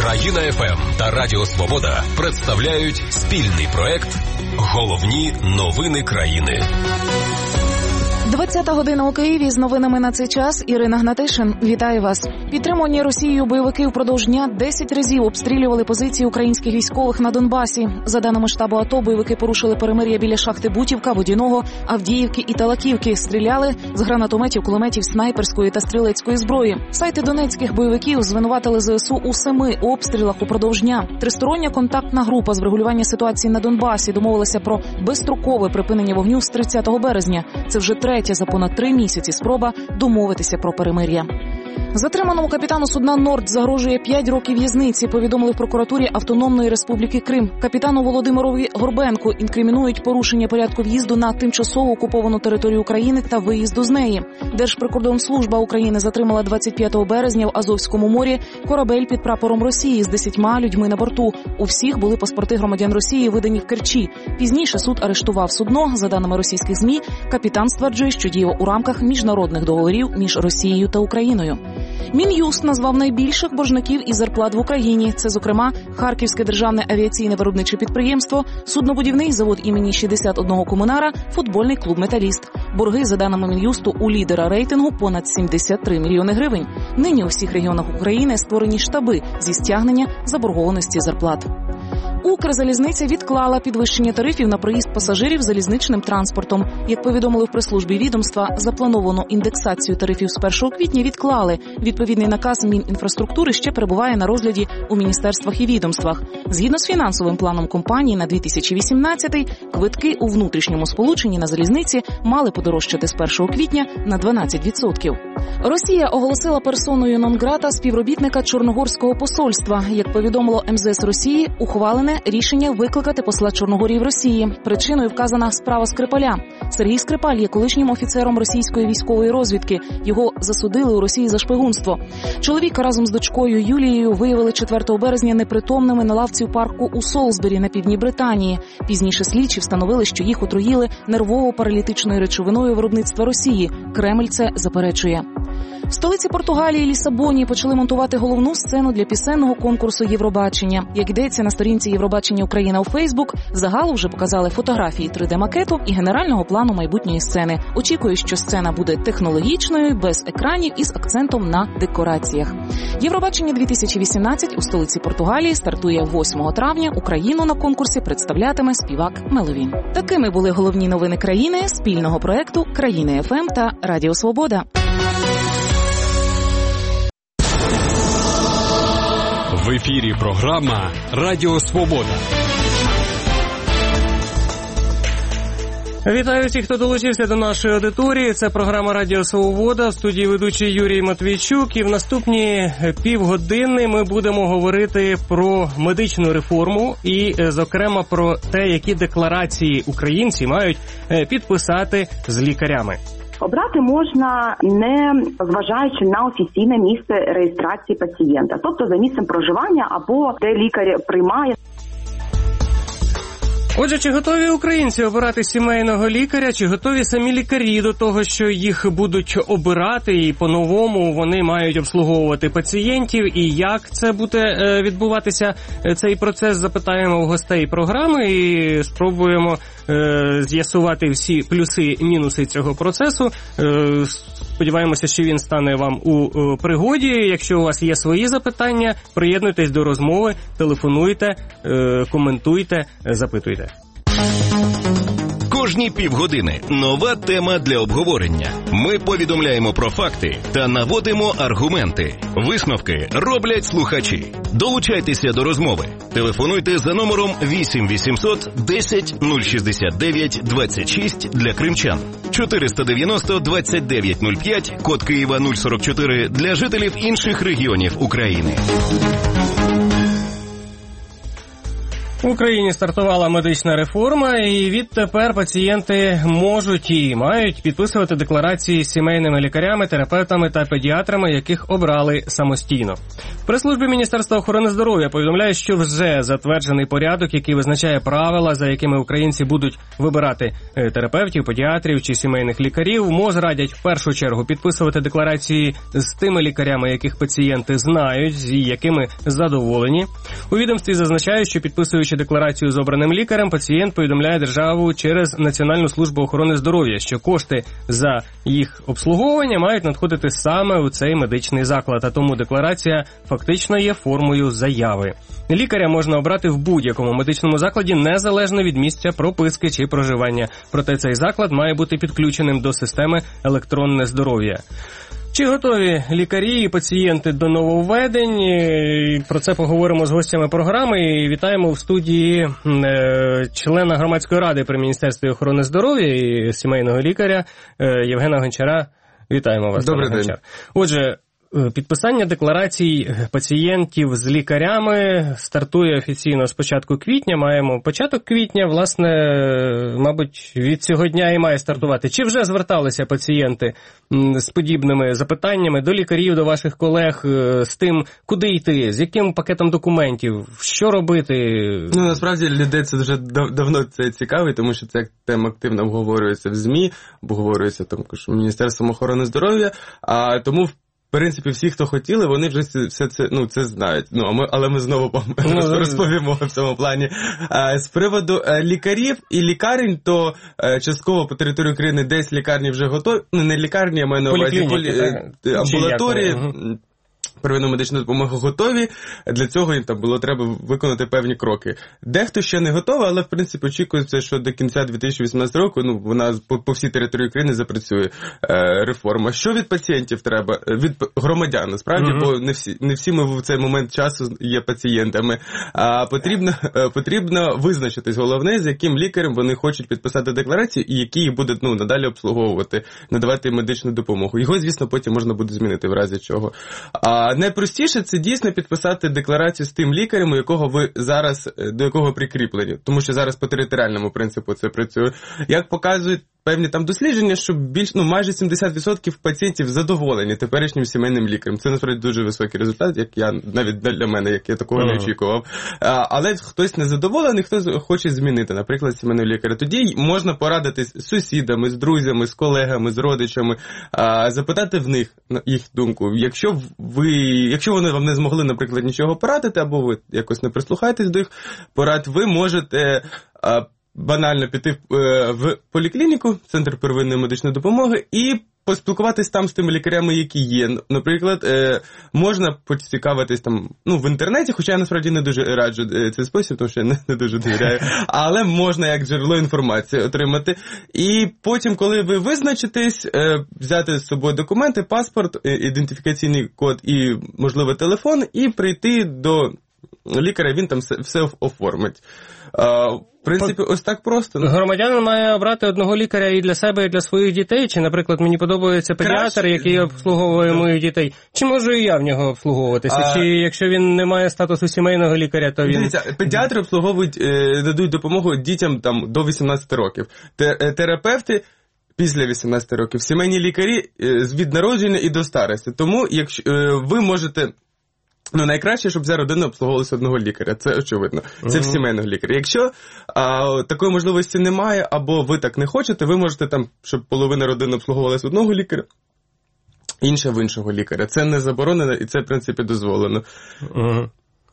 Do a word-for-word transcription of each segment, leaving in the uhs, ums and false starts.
Країна еф ем та Радіо Свобода представляють спільний проект «Головні новини країни». двадцята година у Києві з новинами на цей час. Ірина Гнатишин. Вітаю вас. Підтримувані Росією бойовики впродовж дня десять разів обстрілювали позиції українських військових на Донбасі. За даними штабу АТО, бойовики порушили перемир'я біля шахти Бутівка, Водяного, Авдіївки і Талаківки. Стріляли з гранатометів, кулеметів, снайперської та стрілецької зброї. Сайти донецьких бойовиків звинуватили зе ес у у семи обстрілах упродовж дня. Тристороння контактна група з врегулювання ситуації на Донбасі домовилася про безстрокове припинення вогню з тридцятого березня. Це вже третя за понад три місяці спроба домовитися про перемир'я. Затриманому капітану судна «Норд» загрожує п'ять років в'язниці, повідомили в прокуратурі Автономної Республіки Крим. Капітану Володимирові Горбенку інкримінують порушення порядку в'їзду на тимчасово окуповану територію України та виїзду з неї. Держприкордонслужба України затримала двадцять п'ятого березня в Азовському морі корабель під прапором Росії з десятьма людьми на борту. У всіх були паспорти громадян Росії, видані в Керчі. Пізніше суд арештував судно. За даними російських ЗМІ, капітан стверджує, що діяв у рамках міжнародних договорів між Росією та Україною. Мін'юст назвав найбільших боржників із зарплат в Україні. Це, зокрема, Харківське державне авіаційне виробниче підприємство, суднобудівний завод імені шістдесят одного комунара, футбольний клуб «Металіст». Борги, за даними Мін'юсту, у лідера рейтингу понад сімдесят три мільйони гривень. Нині у всіх регіонах України створені штаби зі стягнення заборгованості зарплат. Укрзалізниця відклала підвищення тарифів на проїзд пасажирів залізничним транспортом. Як повідомили в прес-службі відомства, заплановану індексацію тарифів з першого квітня відклали. Відповідний наказ Мінінфраструктури ще перебуває на розгляді у міністерствах і відомствах. Згідно з фінансовим планом компанії на дві тисячі вісімнадцятий, квитки у внутрішньому сполученні на залізниці мали подорожчати з першого квітня на дванадцять відсотків. Росія оголосила персоною нон-грата співробітника Чорногорського посольства. Як повідомило ем зе ес Росії, ухвалене рішення викликати посла Чорногорії в Росії. Причиною вказана справа Скрипаля. Сергій Скрипаль є колишнім офіцером російської військової розвідки. Його засудили у Росії за шпигунство. Чоловіка разом з дочкою Юлією виявили четвертого березня непритомними на лавці у парку у Солсбері на півдні Британії. Пізніше слідчі встановили, що їх отруїли нервово-паралітичною речовиною виробництва Росії. Кремль це заперечує. В столиці Португалії Лісабоні почали монтувати головну сцену для пісенного конкурсу Євробачення. Як йдеться на сторінці Євробачення Україна у Фейсбук, загалу вже показали фотографії три де-макету і генерального плану майбутньої сцени. Очікую, що сцена буде технологічною, без екранів і з акцентом на декораціях. Євробачення дві тисячі вісімнадцять у столиці Португалії стартує восьмого травня. Україну на конкурсі представлятиме співак Меловін. Такими були головні новини країни спільного проекту «Країна еф ем» та Радіо Свобода. В ефірі програма «Радіо Свобода». Вітаю всіх, хто долучився до нашої аудиторії. Це програма «Радіо Свобода», в студії ведучий Юрій Матвійчук. І в наступні півгодини ми будемо говорити про медичну реформу і, зокрема, про те, які декларації українці мають підписати з лікарями. Обрати можна, не зважаючи на офіційне місце реєстрації пацієнта, тобто за місцем проживання або де лікар приймає. Отже, чи готові українці обирати сімейного лікаря, чи готові самі лікарі до того, що їх будуть обирати і по-новому вони мають обслуговувати пацієнтів, і як це буде відбуватися цей процес, запитаємо у гостей програми і спробуємо е, з'ясувати всі плюси і мінуси цього процесу. Е, сподіваємося, що він стане вам у е, пригоді. Якщо у вас є свої запитання, приєднуйтесь до розмови, телефонуйте, е, коментуйте, запитуйте. Кожні півгодини нова тема для обговорення. Ми повідомляємо про факти та наводимо аргументи. Висновки роблять слухачі. Долучайтеся до розмови. Телефонуйте за номером вісім вісімсот десять нуль шістдесят дев'ять двадцять шість для кримчан, чотириста дев'яносто двадцять дев'ять нуль п'ять, код Києва нуль сорок чотири для жителів інших регіонів України. В Україні стартувала медична реформа, і відтепер пацієнти можуть і мають підписувати декларації з сімейними лікарями, терапевтами та педіатрами, яких обрали самостійно. В прес-службі Міністерства охорони здоров'я повідомляє, що вже затверджений порядок, який визначає правила, за якими українці будуть вибирати терапевтів, педіатрів чи сімейних лікарів. МОЗ радять в першу чергу підписувати декларації з тими лікарями, яких пацієнти знають і якими задоволені. У відомстві зазначають, що підписуючи декларацію з обраним лікарем, пацієнт повідомляє державу через Національну службу охорони здоров'я, що кошти за їх обслуговування мають надходити саме у цей медичний заклад, а тому декларація фактично є формою заяви. Лікаря можна обрати в будь-якому медичному закладі, незалежно від місця прописки чи проживання. Проте цей заклад має бути підключеним до системи електронне здоров'я. Чи готові лікарі і пацієнти до нововведень? Про це поговоримо з гостями програми. І вітаємо в студії члена громадської ради при Міністерстві охорони здоров'я і сімейного лікаря Євгена Гончара. Вітаємо вас, Добрий пане день. Гончар. Отже, підписання декларацій пацієнтів з лікарями стартує офіційно з початку квітня. Маємо початок квітня, власне, мабуть, від цього дня і має стартувати. Чи вже зверталися пацієнти з подібними запитаннями до лікарів, до ваших колег, з тим, куди йти, з яким пакетом документів, що робити? Ну, насправді, людей це вже дав- давно це цікавить, тому що ця тема активно обговорюється в ЗМІ, обговорюється також Міністерством охорони здоров'я, а тому, в В принципі, всі, хто хотіли, вони вже все це, ну, це знають. Ну, а ми, але ми знову ну, розповімо в цьому плані. А, з приводу а, лікарів і лікарень, то а, частково по території України десь лікарні вже готові. Ну, не лікарні, я маю на увазі полі... амбулаторії. Первинну медичну допомогу готові, для цього їм там було треба виконати певні кроки. Дехто ще не готовий, але в принципі очікується, що до кінця дві тисячі вісімнадцятого року, ну, вона по, по всій території України запрацює е, реформа. Що від пацієнтів треба? Від громадян, насправді, mm-hmm. бо не всі, не всі ми в цей момент часу є пацієнтами. А потрібно, е, потрібно визначитись, головне, з яким лікарем вони хочуть підписати декларацію і який їх буде, ну, надалі обслуговувати, надавати медичну допомогу. Його, звісно, потім можна буде змінити в разі чого. А найпростіше це дійсно підписати декларацію з тим лікарем, у якого ви зараз, до якого прикріплені. Тому що зараз по територіальному принципу це працює. Як показують певні там дослідження, що більш, ну, майже сімдесят відсотків пацієнтів задоволені теперішнім сімейним лікарем. Це, насправді, дуже високий результат, як я, навіть для мене, як я такого ага. не очікував. А, але хтось незадоволений, хтось хоче змінити, наприклад, сімейного лікаря. Тоді можна порадитись з сусідами, з друзями, з колегами, з родичами, а, запитати в них їх думку. Якщо ви, якщо вони вам не змогли, наприклад, нічого порадити, або ви якось не прислухаєтесь до їх порад, ви можете а, банально піти в поліклініку, центр первинної медичної допомоги, і поспілкуватись там з тими лікарями, які є. Наприклад, можна поцікавитись там, ну, в інтернеті, хоча я насправді не дуже раджу цей спосіб, тому що я не, не дуже довіряю, але можна як джерело інформації отримати. І потім, коли ви визначитесь, взяти з собою документи, паспорт, ідентифікаційний код і, можливо, телефон, і прийти до лікаря, він там все, все оформить. В принципі, ось так просто. Громадянин має обрати одного лікаря і для себе, і для своїх дітей? Чи, наприклад, мені подобається педіатр, Краще. який обслуговує моїх дітей? Чи можу і я в нього обслуговуватися? А... Чи якщо він не має статусу сімейного лікаря, то він... Дивіться, педіатри обслуговують, дадуть допомогу дітям там до вісімнадцяти років. Терапевти після вісімнадцяти років. Сімейні лікарі від народження і до старості. Тому, якщо ви можете... Ну, найкраще, щоб вся родина обслуговувалася одного лікаря, це очевидно. Це uh-huh. в сімейного лікаря. Якщо а, такої можливості немає, або ви так не хочете, ви можете там, щоб половина родини обслуговувалася одного лікаря, інша в іншого лікаря. Це не заборонено, і це, в принципі, дозволено. Uh-huh.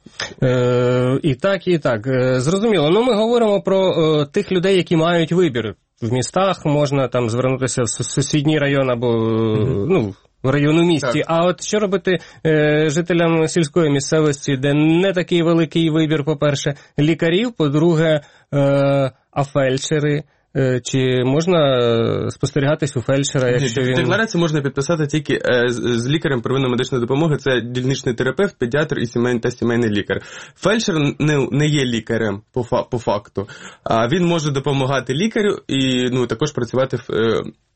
Е, і так, і так. Е, зрозуміло. Ну, ми говоримо про е, тих людей, які мають вибір. В містах можна там звернутися в сусідній район або, uh-huh. ну, в районному місті. Так. А от що робити е, жителям сільської місцевості, де не такий великий вибір, по-перше, лікарів, по-друге, е, а фельдшери? Е, чи можна спостерігатись у фельдшера, якщо він... Декларацію можна підписати тільки е, з, з лікарем первинної медичної допомоги, це дільничний терапевт, педіатр і сімейний та сімейний лікар. Фельдшер не, не є лікарем по, фа, по факту, а він може допомагати лікарю і, ну, також працювати в... Е,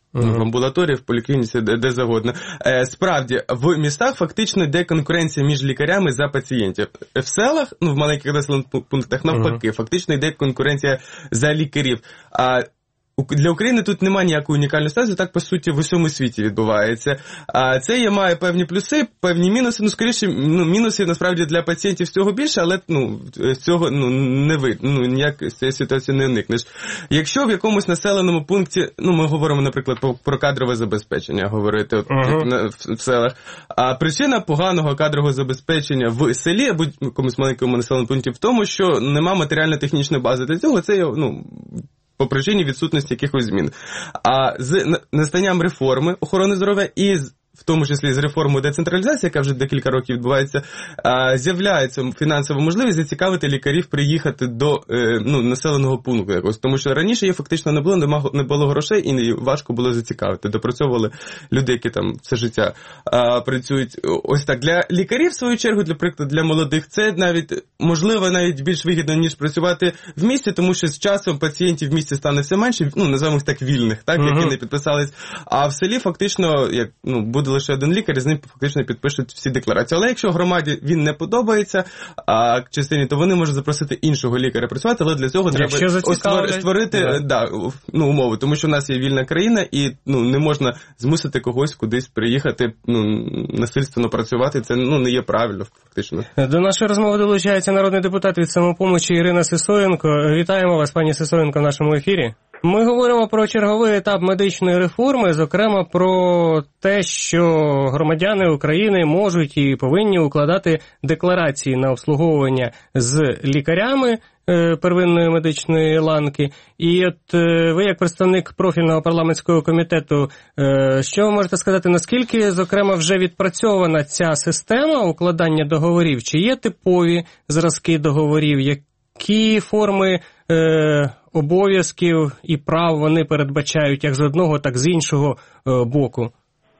Uh-huh. В амбулаторії, в поліклініці, де, де завгодно. Е, справді, в містах фактично йде конкуренція між лікарями за пацієнтів. В селах, ну, в маленьких населених пунктах, навпаки, uh-huh. фактично йде конкуренція за лікарів. А для України тут немає ніякої унікальної ситуації, так, по суті, в усьому світі відбувається. А це є, має певні плюси, певні мінуси. Ну, скоріше, ну, мінусів, насправді, для пацієнтів цього більше, але, ну, з цього, ну, не ви, ну, ніяк з цієї ситуації не уникнеш. Якщо в якомусь населеному пункті, ну, ми говоримо, наприклад, про кадрове забезпечення, говорити от, uh-huh. на, в, в селах, а причина поганого кадрового забезпечення в селі або в якомусь маленькому населеному пункті в тому, що нема матеріально-технічної бази для цього, це, ну, по причині відсутності якихось змін. А з настанням реформи охорони здоров'я і в тому числі з реформою децентралізації, яка вже декілька років відбувається, з'являється фінансова можливість зацікавити лікарів приїхати до ну, населеного пункту якогось. Тому що раніше її фактично не було, не було грошей і важко було зацікавити. Допрацьовували люди, які там все життя а, працюють. Ось так. Для лікарів, в свою чергу, для прикладу, для молодих, це навіть, можливо, навіть більш вигідно, ніж працювати в місті, тому що з часом пацієнтів в місті стане все менше, ну, називаємо їх так, вільних, так, uh-huh. які не підписались. А в селі фактично, як, ну, буде лише один лікар, і з ним фактично підпишуть всі декларації. Але якщо громаді він не подобається, а частині, то вони можуть запросити іншого лікаря працювати, але для цього треба створити yeah. да, ну, умови, тому що в нас є вільна країна, і ну, не можна змусити когось кудись приїхати, ну, насильственно працювати, це ну, не є правильно, фактично. До нашої розмови долучається народний депутат від «Самопомочі» Ірина Сисоєнко. Вітаємо вас, пані Сисоєнко, в нашому ефірі. Ми говоримо про черговий етап медичної реформи, зокрема про те, що громадяни України можуть і повинні укладати декларації на обслуговування з лікарями первинної медичної ланки. І от ви, як представник профільного парламентського комітету, що ви можете сказати, наскільки, зокрема, вже відпрацьована ця система укладання договорів? Чи є типові зразки договорів? Які форми е, обов'язків і прав вони передбачають як з одного, так з іншого е, боку?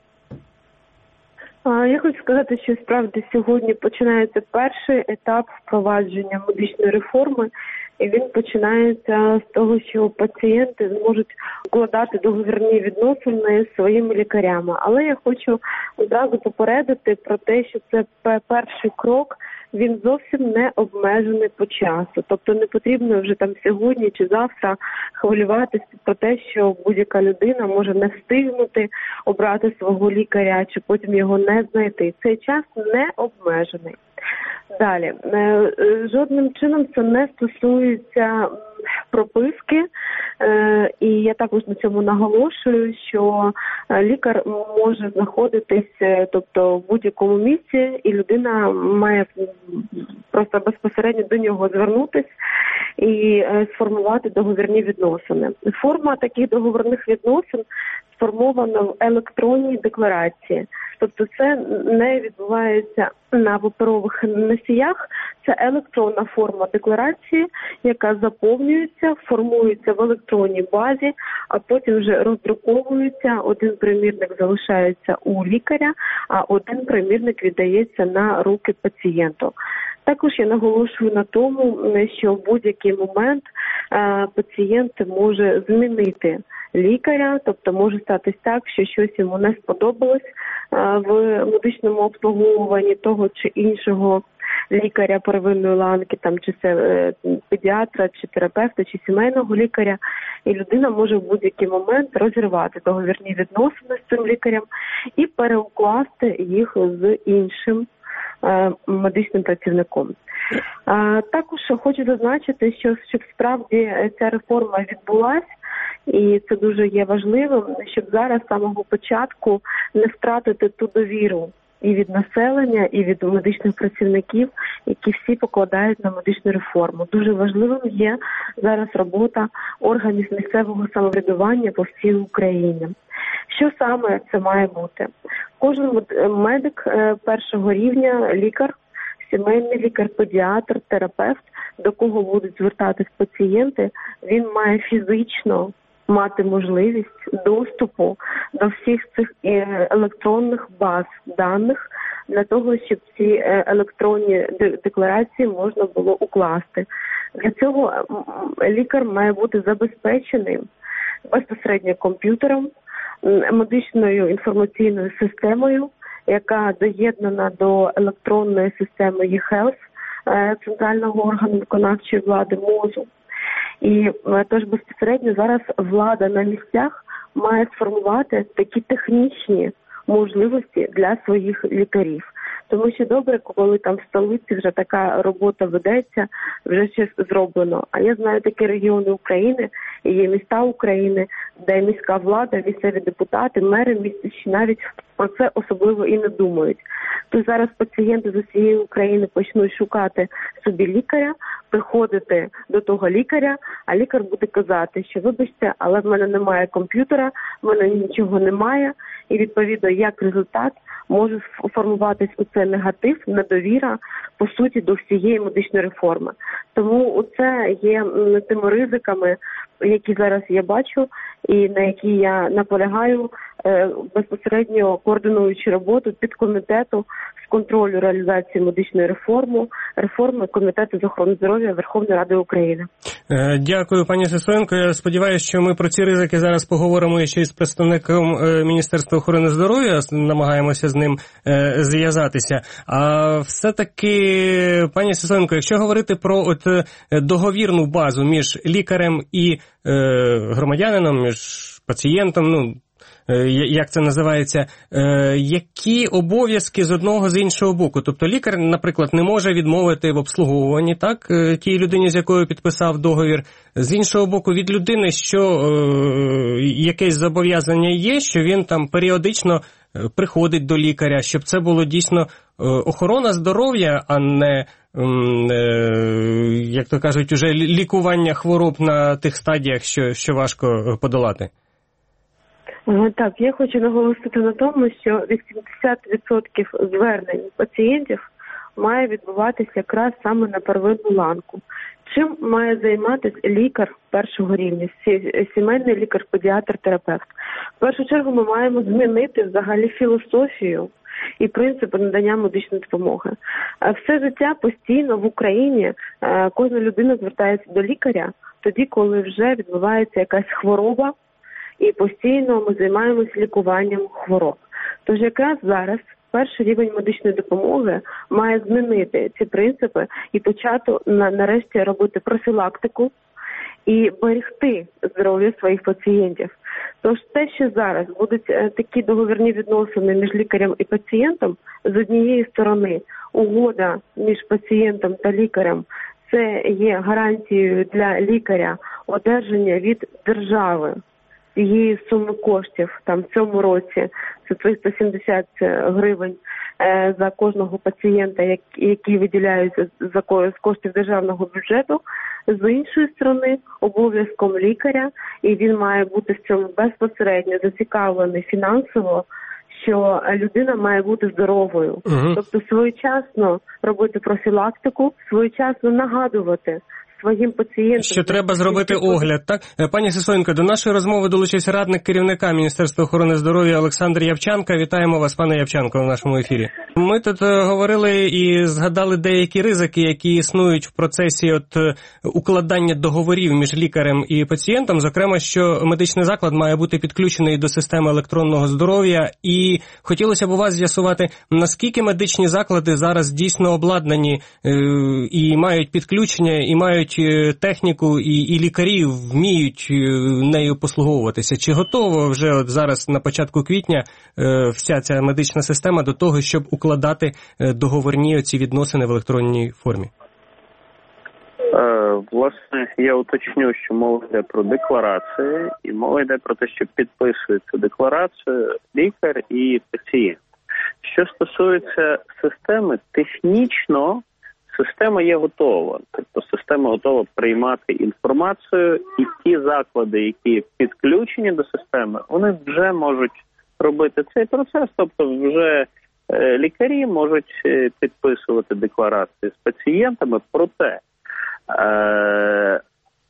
Я хочу сказати, що справді сьогодні починається перший етап впровадження медичної реформи, і він починається з того, що пацієнти зможуть укладати договірні відносини з своїми лікарями. Але я хочу одразу попередити про те, що це перший крок, він зовсім не обмежений по часу. Тобто не потрібно вже там сьогодні чи завтра хвилюватися про те, що будь-яка людина може не встигнути обрати свого лікаря, чи потім його не знайти. Цей час не обмежений. Далі, жодним чином це не стосується прописки, і я також на цьому наголошую, що лікар може знаходитись, тобто в будь-якому місці, і людина має просто безпосередньо до нього звернутись і сформувати договірні відносини. Форма таких договірних відносин сформована в електронній декларації. Тобто це не відбувається на паперових носіях, це електронна форма декларації, яка заповнюється, формується в електронній базі, а потім вже роздруковується, один примірник залишається у лікаря, а один примірник віддається на руки пацієнту. Також я наголошую на тому, що в будь-який момент е, пацієнт може змінити лікаря, тобто може статись так, що щось йому не сподобалось е, в медичному обслуговуванні того чи іншого лікаря первинної ланки, там чи це е, педіатра, чи терапевта, чи сімейного лікаря, і людина може в будь-який момент розірвати договірні відносини з цим лікарем і переукласти їх з іншим медичним працівником. Також хочу зазначити, що щоб справді ця реформа відбулась, і це дуже є важливим, щоб зараз з самого початку не втратити ту довіру і від населення, і від медичних працівників, які всі покладають на медичну реформу. Дуже важливим є зараз робота органів місцевого самоврядування по всій Україні. Що саме це має бути? Кожен медик першого рівня, лікар, сімейний лікар, педіатр, терапевт, до кого будуть звертатись пацієнти, він має фізично мати можливість доступу до всіх цих електронних баз даних для того, щоб ці електронні декларації можна було укласти. Для цього лікар має бути забезпечений безпосередньо комп'ютером, медичною інформаційною системою, яка доєднана до електронної системи e-Health, центрального органу виконавчої влади МОЗу. І тож безпосередньо зараз влада на місцях має сформувати такі технічні можливості для своїх лікарів. Тому що добре, коли там в столиці вже така робота ведеться, вже щось зроблено. А я знаю такі регіони України, і є міста України, де міська влада, місцеві депутати, мери міста ще навіть про це особливо і не думають. То зараз пацієнти з усієї України почнуть шукати собі лікаря, приходити до того лікаря, а лікар буде казати, що вибачте, але в мене немає комп'ютера, в мене нічого немає, і відповідно як результат може формуватись оце негатив, недовіра, по суті, до всієї медичної реформи. Тому це є тими ризиками, які зараз я бачу і на які я наполягаю, безпосередньо координуючи роботу підкомітету з контролю реалізації медичної реформи, реформи Комітету з охорони здоров'я Верховної Ради України. Дякую, пані Сисоєнко. Я сподіваюся, що ми про ці ризики зараз поговоримо ще із представником Міністерства охорони здоров'я, намагаємося з ним зв'язатися. А все-таки, пані Сисоєнко, якщо говорити про от договірну базу між лікарем і громадянином, між пацієнтом, ну, як це називається, які обов'язки з одного, з іншого боку? Тобто лікар, наприклад, не може відмовити в обслуговуванні, так, тій людині, з якою підписав договір. З іншого боку, від людини, що якесь зобов'язання є, що він там періодично приходить до лікаря, щоб це було дійсно охорона здоров'я, а не, як то кажуть, уже лікування хвороб на тих стадіях, що, що важко подолати. Так, я хочу наголосити на тому, що вісімдесят відсотків звернень пацієнтів має відбуватися якраз саме на первинну ланку. Чим має займатися лікар першого рівня, сімейний лікар, педіатр, терапевт? В першу чергу ми маємо змінити взагалі філософію і принципи надання медичної допомоги. Все життя постійно в Україні кожна людина звертається до лікаря тоді, коли вже відбувається якась хвороба, і постійно ми займаємося лікуванням хвороб. Тож якраз зараз перший рівень медичної допомоги має змінити ці принципи і почати на, нарешті робити профілактику і берегти здоров'я своїх пацієнтів. Тож те, що зараз будуть такі договірні відносини між лікарем і пацієнтом, з однієї сторони угода між пацієнтом та лікарем, це є гарантією для лікаря одержання від держави цієї суми коштів, там в цьому році це триста сімдесят гривень е, за кожного пацієнта, як, які виділяються за з коштів державного бюджету. З іншої сторони, обов'язком лікаря, і він має бути в цьому безпосередньо зацікавлений фінансово, що людина має бути здоровою. Угу. Тобто своєчасно робити профілактику, своєчасно нагадувати своїм пацієнтам. Що треба зробити огляд, так? Пані Сисоєнко, до нашої розмови долучився радник керівника Міністерства охорони здоров'я Олександр Явчанка. Вітаємо вас, пане Явчанко, в нашому ефірі. Ми тут говорили і згадали деякі ризики, які існують в процесі от укладання договорів між лікарем і пацієнтом, зокрема, що медичний заклад має бути підключений до системи електронного здоров'я. І хотілося б у вас з'ясувати, наскільки медичні заклади зараз дійсно обладнані і мають підключення, і мають техніку, і, і лікарі вміють нею послуговуватися. Чи готова вже от зараз на початку квітня е, вся ця медична система до того, щоб укладати договорні оці відносини в електронній формі? Е, власне, я уточню, що мова йде про декларації, і мова йде про те, що підписується декларацію лікар і пацієнт. Що стосується системи, технічно система є готова, тобто система готова приймати інформацію, і ті заклади, які підключені до системи, вони вже можуть робити цей процес, тобто вже е, лікарі можуть підписувати декларації з пацієнтами, проте е,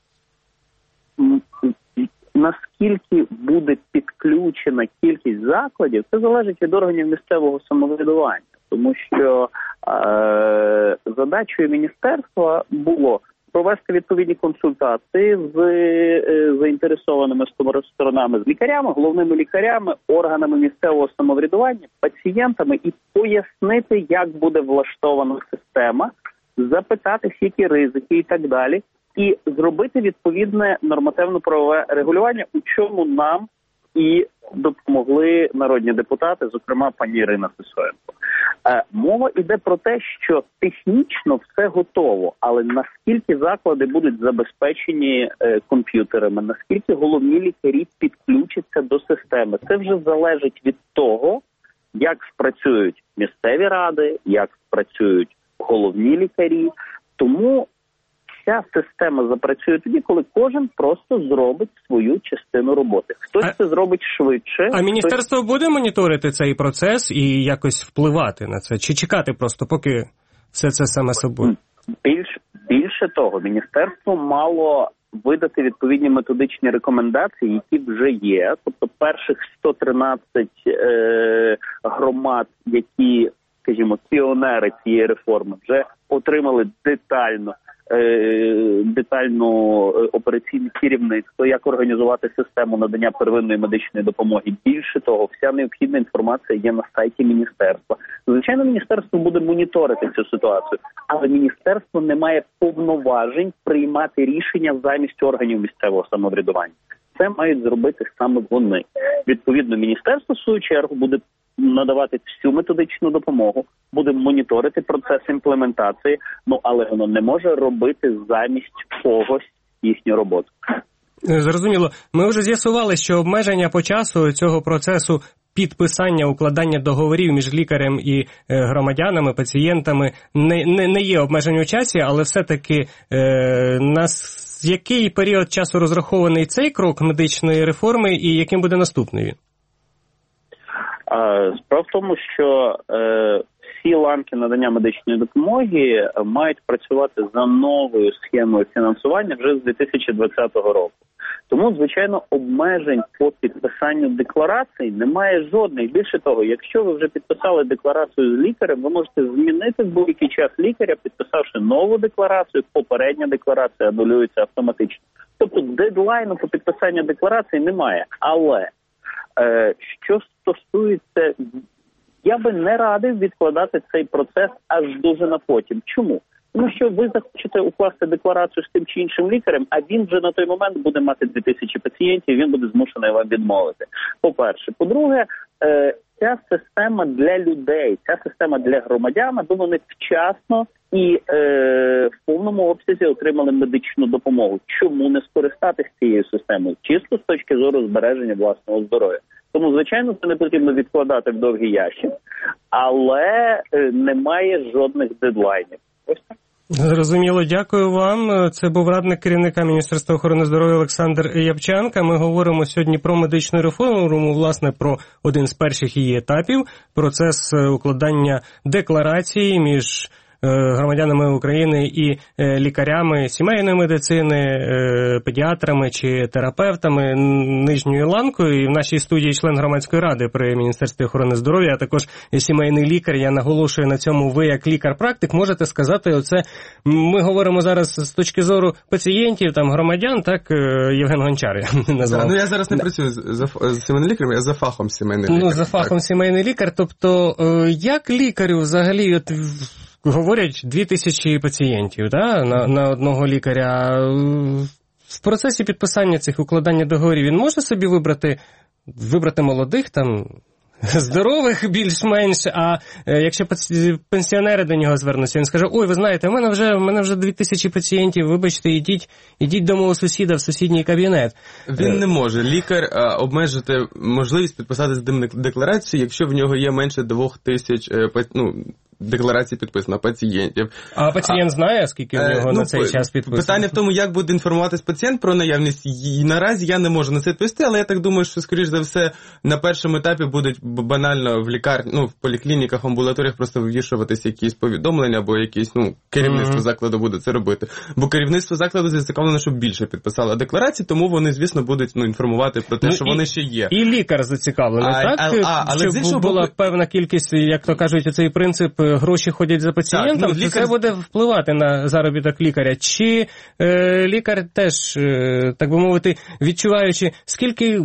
наскільки буде підключена кількість закладів, це залежить від органів місцевого самоврядування. Тому що е, задачею міністерства було провести відповідні консультації з е, заінтересованими сторонами, з лікарями, головними лікарями, органами місцевого самоврядування, пацієнтами і пояснити, як буде влаштована система, запитати, які ризики і так далі, і зробити відповідне нормативно-правове регулювання, у чому нам і допомогли народні депутати, зокрема пані Ірина Сисоєнко. Е, мова йде про те, що технічно все готово, але наскільки заклади будуть забезпечені е, комп'ютерами, наскільки головні лікарі підключаться до системи, це вже залежить від того, як спрацюють місцеві ради, як спрацюють головні лікарі. Тому ця система запрацює тоді, коли кожен просто зробить свою частину роботи. Хтось а, це зробить швидше. А міністерство хтось... буде моніторити цей процес і якось впливати на це? Чи чекати просто, поки все це саме собою? Більш, більше того, міністерство мало видати відповідні методичні рекомендації, які вже є. Тобто перших сто тринадцять е, громад, які, скажімо, піонери цієї реформи, вже отримали детально детально операційне керівництво, як організувати систему надання первинної медичної допомоги. Більше того, вся необхідна інформація є на сайті міністерства. Звичайно, міністерство буде моніторити цю ситуацію, але міністерство не має повноважень приймати рішення замість органів місцевого самоврядування. Це мають зробити саме вони. Відповідно, міністерство, в свою чергу, буде надавати всю методичну допомогу, буде моніторити процес імплементації, ну але воно не може робити замість когось їхню роботу. Зрозуміло. Ми вже з'ясували, що обмеження по часу цього процесу підписання, укладання договорів між лікарем і громадянами, пацієнтами не, не, не є обмеження у часі, але все-таки е, нас який період часу розрахований цей крок медичної реформи і яким буде наступний він? Справа в тому, що е, всі ланки надання медичної допомоги мають працювати за новою схемою фінансування вже з дві тисячі двадцятого року. Тому, звичайно, обмежень по підписанню декларацій немає жодних. Більше того, якщо ви вже підписали декларацію з лікарем, ви можете змінити в будь-який час лікаря, підписавши нову декларацію, попередня декларація анулюється автоматично. Тобто дедлайну по підписанню декларації немає. Але е, що стосується, я би не радив відкладати цей процес аж дуже на потім. Чому? Тому що ви захочете укласти декларацію з тим чи іншим лікарем, а він вже на той момент буде мати дві тисячі пацієнтів, він буде змушений вам відмовити. По-перше. По-друге, ця система для людей, ця система для громадян, аби вони вчасно і е, в повному обсязі отримали медичну допомогу. Чому не скористатися цією системою? Чисто з точки зору збереження власного здоров'я. Тому, звичайно, це не потрібно відкладати в довгий ящик, але е, немає жодних дедлайнів. Ось так. Зрозуміло, дякую вам. Це був радник керівника Міністерства охорони здоров'я Олександр Япчанка. Ми говоримо сьогодні про медичну реформу, власне, про один з перших її етапів, процес укладання декларації між громадянами України і лікарями сімейної медицини, педіатрами чи терапевтами нижньою ланкою. І в нашій студії член громадської ради при Міністерстві охорони здоров'я, а також сімейний лікар. Я наголошую на цьому, ви як лікар-практик можете сказати оце. Ми говоримо зараз з точки зору пацієнтів, там громадян, так, Євген Гончар я назвав. Ну я зараз не працюю з, з сімейним лікарем, я за фахом сімейний лікар. Ну, за фахом так. Сімейний лікар. Тобто, як лікарю взагалі, от говорять, дві тисячі пацієнтів, да, на, на одного лікаря. В процесі підписання цих укладання договорів він може собі вибрати, вибрати молодих, там, здорових більш-менш, а якщо пенсіонери до нього звернуться, він скаже, ой, ви знаєте, в мене вже, в мене вже дві тисячі пацієнтів, вибачте, ідіть, ідіть до мого сусіда в сусідній кабінет. Він не може. Лікар а, обмежити можливість підписати з ним декларацію, якщо в нього є менше двох тисяч, ну, декларації підписано пацієнтів. А пацієнт а, знає, скільки в нього е, на ну, цей час підписано? Питання в тому, як буде інформуватись пацієнт про наявність. І наразі я не можу на це відповісти, але я так думаю, що, скоріш за все, на першому етапі будуть банально в лікарні, ну, в поліклініках, амбулаторіях просто вивішуватися якісь повідомлення, або якісь, ну, керівництво mm-hmm. закладу буде це робити. Бо керівництво закладу зацікавлено, щоб більше підписало декларації, тому вони, звісно, будуть, ну, інформувати про те, ну, що і, вони ще є. І лікар зацікавлений, а, так? А, а, але щоб була боку... певна кількість, як то кажуть, цей принцип гроші ходять за пацієнтом, так, ну, то лікар... це буде впливати на заробіток лікаря. Чи е, лікар теж, е, так би мовити, відчуваючи, скільки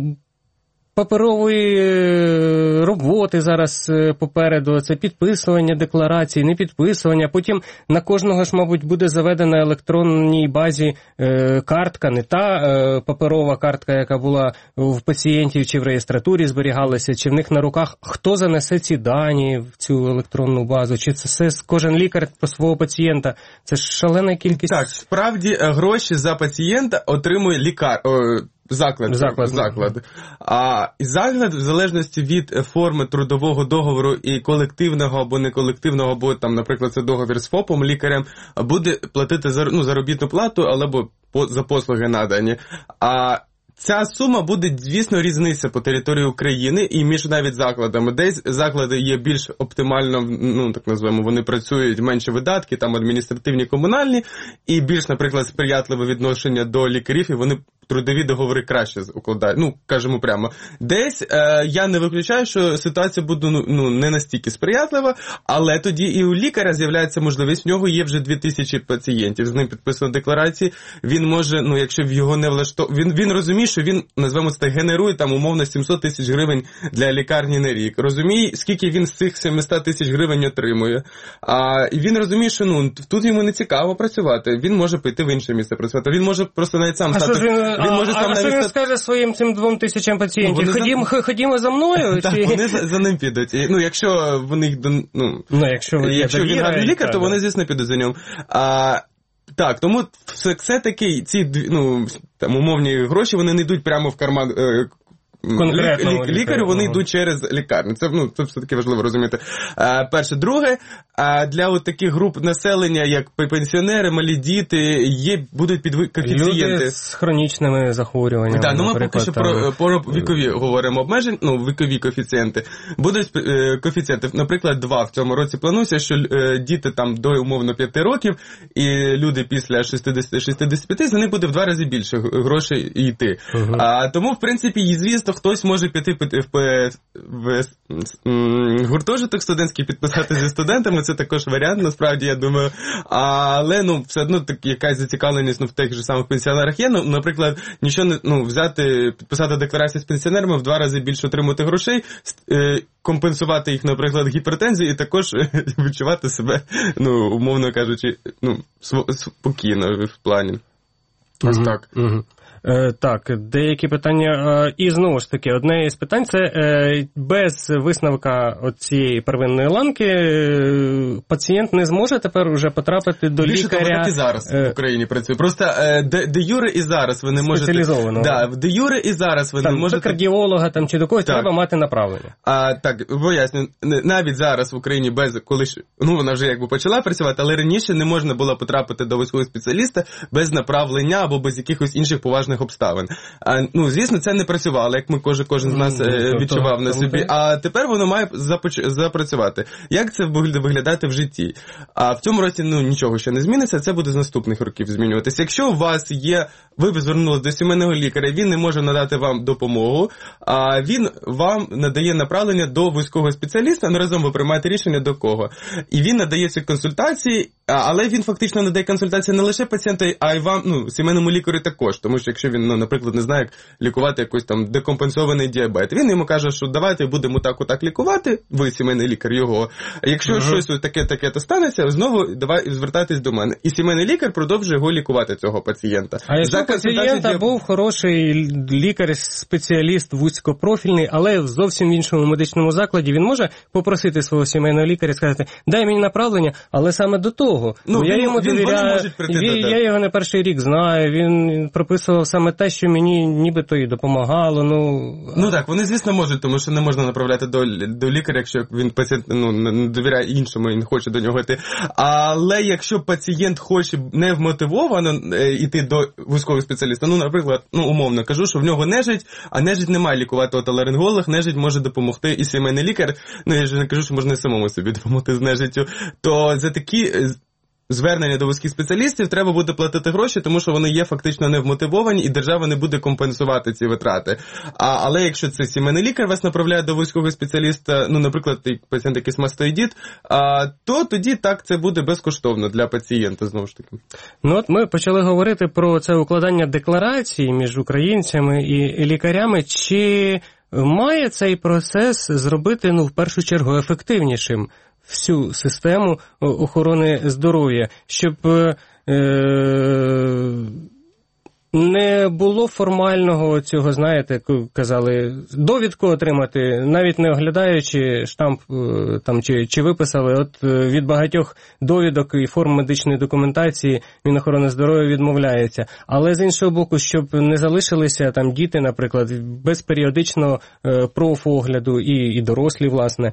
паперової роботи зараз попереду, це підписування декларації, не підписування, потім на кожного ж, мабуть, буде заведена електронній базі е, картка, не та е, паперова картка, яка була в пацієнтів, чи в реєстратурі зберігалася, чи в них на руках. Хто занесе ці дані в цю електронну базу, чи це все кожен лікар по свого пацієнта? Це ж шалена кількість. Так, справді гроші за пацієнта отримує лікар. О, Заклад, заклад. заклад. А заклад, в залежності від форми трудового договору і колективного або неколективного, або там, наприклад, це договір з ФОПом, лікарем, буде платити за, ну, заробітну плату, або по, за послуги надані. А ця сума буде, звісно, різниця по території України і між навіть закладами. Десь заклади є більш оптимально, ну, так називаємо, вони працюють, менше видатки, там адміністративні, комунальні, і більш, наприклад, сприятливе відношення до лікарів, і вони трудові договори краще укладають. Ну, кажемо прямо. Десь е, я не виключаю, що ситуація буде ну, ну, не настільки сприятлива, але тоді і у лікаря з'являється можливість, в нього є вже дві тисячі пацієнтів, з ним підписано декларації, він може, ну, якщо його не влаштовує, він, він розуміє, що він, назвемо це, генерує там умовно сімсот тисяч гривень для лікарні на рік. Розуміє, скільки він з цих сімсот тисяч гривень отримує. А, і він розуміє, що ну, тут йому не цікаво працювати, він може піти в інше місце працювати. Він може просто навіть сам стати... Він може а сам а що навіть... він скаже своїм цим двом тисячам пацієнтів? Ну, ходімо, за... ходімо за мною? Так, чи... вони за, за ним підуть. І, ну, якщо вони, ну, ну якщо, якщо він гарний лікар, то вони, звісно, підуть за ним. А, так, тому все-таки ці, ну, там, умовні гроші, вони не йдуть прямо в карман конкретному лі, лікарю, вони йдуть через лікарню. Це, ну, це все-таки важливо розуміти. А, перше. Друге, а для от таких груп населення, як пенсіонери, малі діти, є, будуть під коефіцієнти. Люди з хронічними захворюваннями. Так, ну ми поки що про, про вікові говоримо обмежень, ну, вікові коефіцієнти. Будуть е, коефіцієнти, наприклад, два в цьому році планується, що е, діти там до, умовно, п'яти років, і люди після шістдесят шістдесят п'ять, за них буде в два рази більше грошей йти. Угу. А, тому, в принципі, і звісно, хтось може піти в, в, в, в гуртожиток студентський, підписати зі студентами, це також варіант, насправді, я думаю. Але, ну, все одно так, якась зацікавленість, ну, в тих же самих пенсіонерах є. Ну, наприклад, нічого не, ну, взяти, підписати декларацію з пенсіонерами, в два рази більше отримати грошей, компенсувати їх, наприклад, гіпертензію і також відчувати себе, ну, умовно кажучи, ну, спокійно в плані. Ось угу, так. Угу. Е, так, деякі питання. Е, і знову ж таки, одне із питань – це е, без висновка цієї первинної ланки е, пацієнт не зможе тепер уже потрапити до більше лікаря. Більше того, так і зараз е, в Україні працює. Просто е, де, де юре і зараз ви не можете... Спеціалізованого. Да, де юре і зараз ви там, не можете... До кардіолога там, чи до когось так. треба мати направлення. А, так, поясню. Навіть зараз в Україні без... Коли, ну, вона вже якби почала працювати, але раніше не можна було потрапити до військового спеціаліста без направлення або без якихось інших поважних обставин. А, ну, звісно, це не працювало, як ми кожен, кожен з нас mm, відчував то, на собі. То, а тепер воно має започ... запрацювати. Як це буде виглядати в житті? А в цьому році, ну, нічого ще не зміниться, це буде з наступних років змінюватися. Якщо у вас є, ви звернулися до сімейного лікаря, він не може надати вам допомогу, а він вам надає направлення до військового спеціаліста, ну, разом ви приймаєте рішення до кого. І він надає ці консультації, але він фактично надає консультації не лише пацієнту, а й вам, ну, сімейному лікарю також, тому що якщо він, ну, наприклад, не знає, як лікувати якийсь там декомпенсований діабет, він йому каже, що давайте будемо так-отак лікувати, ви, сімейний лікар, його. А якщо uh-huh. щось таке-таке-то станеться, знову давай звертайтесь до мене. І сімейний лікар продовжує його лікувати, цього пацієнта. А якщо у пацієнта діаб... був хороший лікар-спеціаліст вузькопрофільний, але в зовсім іншому медичному закладі, він може попросити свого сімейного лікаря і сказати, дай мені направлення, але саме до того. Ну, бо я він, йому він, довіряю, прийти, я, да, я його не перший рік знаю, він прописував саме те, що мені нібито і допомагало. Ну, ну так, вони, звісно, можуть, тому що не можна направляти до, до лікаря, якщо він пацієнт, ну, не довіряє іншому і не хоче до нього йти. Але якщо пацієнт хоче не вмотивовано йти до вузького спеціаліста, ну, наприклад, ну, умовно кажу, що в нього нежить, а нежить немає лікувати отоларинголог, нежить може допомогти і сімейний лікар, ну, я ж не кажу, що можна і самому собі допомогти з нежиттю, то за такі звернення до вузьких спеціалістів, треба буде платити гроші, тому що вони є фактично невмотивовані, і держава не буде компенсувати ці витрати. А, але якщо це сімейний лікар вас направляє до вузького спеціаліста, ну, наприклад, пацієнт якийсь мастоїдіт, а, то тоді так це буде безкоштовно для пацієнта, знову ж таки. Ну от ми почали говорити про це укладання декларації між українцями і лікарями. Чи має цей процес зробити, ну, в першу чергу, ефективнішим всю систему охорони здоров'я, щоб е- не було формального цього, знаєте, казали, довідку отримати, навіть не оглядаючи штамп там чи, чи виписали. От від багатьох довідок і форм медичної документації Мінохорони здоров'я відмовляється. Але з іншого боку, щоб не залишилися там діти, наприклад, без періодичного е, профогляду і, і дорослі, власне,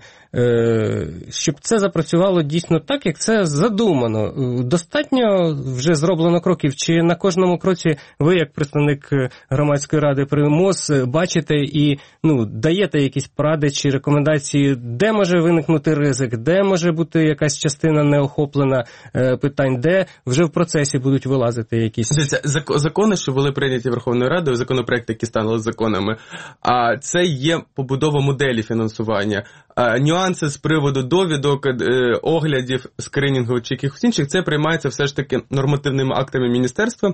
е, щоб це запрацювало дійсно так, як це задумано. Достатньо вже зроблено кроків, чи на кожному кроці ви, як представник громадської ради при МОЗ, бачите і, ну, даєте якісь поради чи рекомендації, де може виникнути ризик, де може бути якась частина неохоплена е, питань, де вже в процесі будуть вилазити якісь... Це закони, що були прийняті Верховною Радою, законопроекти, які стануть законами, а це є побудова моделі фінансування. А, нюанси з приводу довідок, е, оглядів, скринінгу чи якихось інших, це приймається все ж таки нормативними актами міністерства.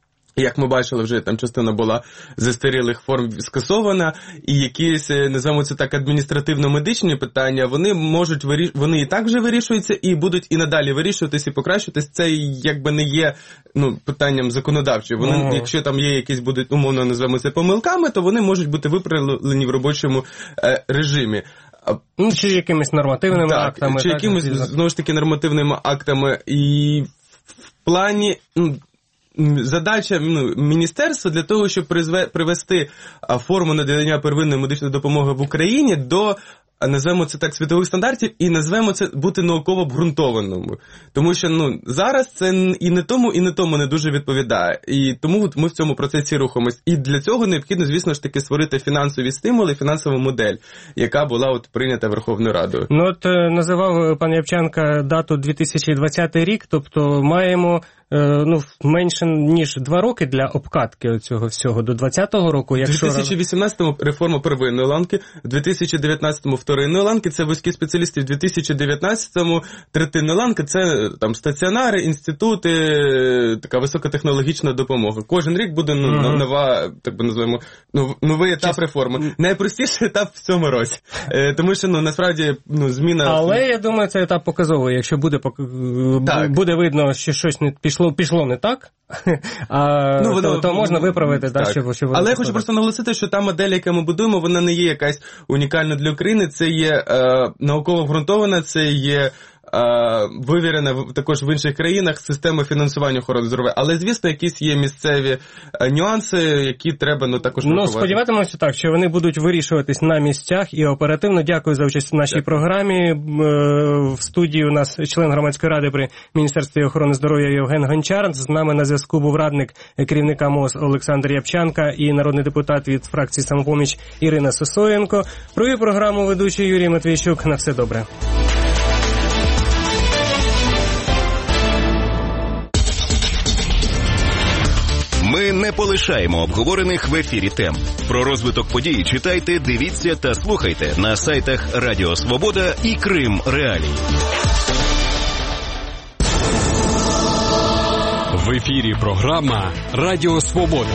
Як ми бачили, вже там частина була застарілих форм скасована, і якісь, називаємо це так, адміністративно-медичні питання, вони можуть виріш... вони і так вже вирішуються, і будуть і надалі вирішуватись і покращуватись. Це якби не є, ну, питанням законодавчим. Вони, ага. Якщо там є якісь будуть, умовно називаємо це помилками, то вони можуть бути виправлені в робочому е, режимі. Ну, чи якимись нормативними так, актами. Чи так, якимись, знову ж таки, нормативними актами. І в плані... Ну, задача, ну, міністерства для того, щоб привести форму надання первинної медичної допомоги в Україні до, назвемо це так, світових стандартів, і назвемо це бути науково обґрунтованому. Тому що, ну, зараз це і не тому, і не тому не дуже відповідає. І тому ми в цьому процесі рухаємось. І для цього необхідно, звісно ж таки, створити фінансові стимули, фінансову модель, яка була от прийнята Верховною Радою. Ну, от називав пан Япчанка дату дві тисячі двадцятий рік, тобто маємо ну, менше ніж два роки для обкатки цього всього до двадцятого року. Якщо... У дві тисячі вісімнадцятому реформа первинної ланки, у дві тисячі дев'ятнадцятому вторинної ланки, це вузькі спеціалісти, в дві тисячі дев'ятнадцятому третинної ланки, це там стаціонари, інститути, така високотехнологічна допомога. Кожен рік буде ну, uh-huh. нова, так би називаємо, ну, новий етап Чесно. реформи. Найпростіший етап в цьому році. Е, тому що, ну, насправді, ну, зміна... Але, я думаю, це етап показовий. Якщо буде, буде видно, що щось не пішло, пішло не так, а, ну, воно, то, то можна виправити. Так. Да, щоб, щоб Але я хочу просто наголосити, що та модель, яку ми будуємо, вона не є якась унікальна для України, це є е, науково обґрунтована, це є вивірена також в інших країнах система фінансування охорони здоров'я. Але, звісно, якісь є місцеві нюанси, які треба ну, також врахувати. Ну, сподіватимемося так, що вони будуть вирішуватись на місцях і оперативно. Дякую за участь в нашій Дякую. програмі. В студії у нас член громадської ради при Міністерстві охорони здоров'я Євген Гончар. З нами на зв'язку був радник керівника МОЗ Олександр Япчанка і народний депутат від фракції «Самопоміч» Ірина Сисоєнко. Провів програму ведучий Юрій Матвійчук. На все добре. Ми не полишаємо обговорених в ефірі тем. Про розвиток подій читайте, дивіться та слухайте на сайтах Радіо Свобода і Крим Реалій. В ефірі програма Радіо Свобода.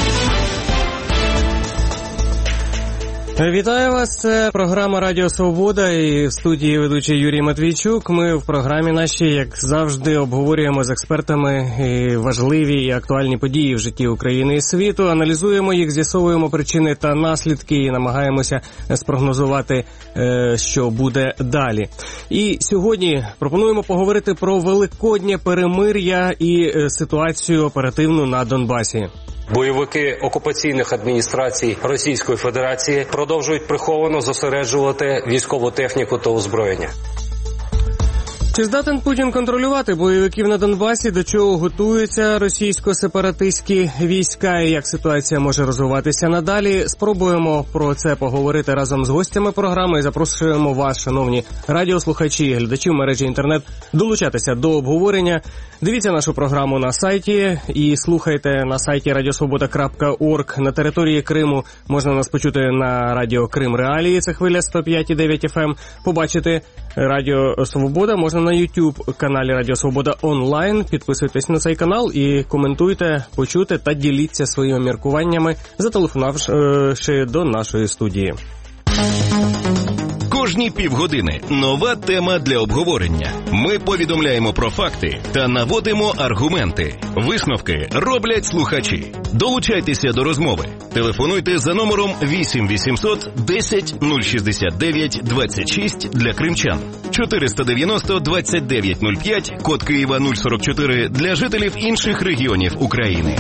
Вітаю вас, це програма Радіо Свобода і в студії ведучий Юрій Матвійчук. Ми в програмі нашій, як завжди, обговорюємо з експертами важливі і актуальні події в житті України і світу, аналізуємо їх, з'ясовуємо причини та наслідки і намагаємося спрогнозувати, що буде далі. І сьогодні пропонуємо поговорити про великоднє перемир'я і ситуацію оперативну на Донбасі. Бойовики окупаційних адміністрацій Російської Федерації продовжують приховано зосереджувати військову техніку та озброєння. Чи здатен Путін контролювати бойовиків на Донбасі, до чого готуються російсько-сепаратистські війська і як ситуація може розвиватися надалі? Спробуємо про це поговорити разом з гостями програми і запрошуємо вас, шановні радіослухачі і глядачі в мережі інтернет, долучатися до обговорення. Дивіться нашу програму на сайті і слухайте на сайті радіосвобода крапка орг. На території Криму можна нас почути на радіо Крим Реалії, це хвиля сто п'ять і дев'ять еф ем. Побачити Радіо Свобода можна на YouTube-каналі Радіо Свобода онлайн. Підписуйтесь на цей канал і коментуйте, почуйте та діліться своїми міркуваннями, зателефонувавши до нашої студії. Кожні півгодини нова тема для обговорення. Ми повідомляємо про факти та наводимо аргументи. Висновки роблять слухачі. Долучайтеся до розмови. Телефонуйте за номером вісім вісімсот десять нуль шістдесят дев'ять двадцять шість для кримчан, чотириста дев'яносто двадцять дев'ять нуль п'ять, код Києва нуль сорок чотири для жителів інших регіонів України.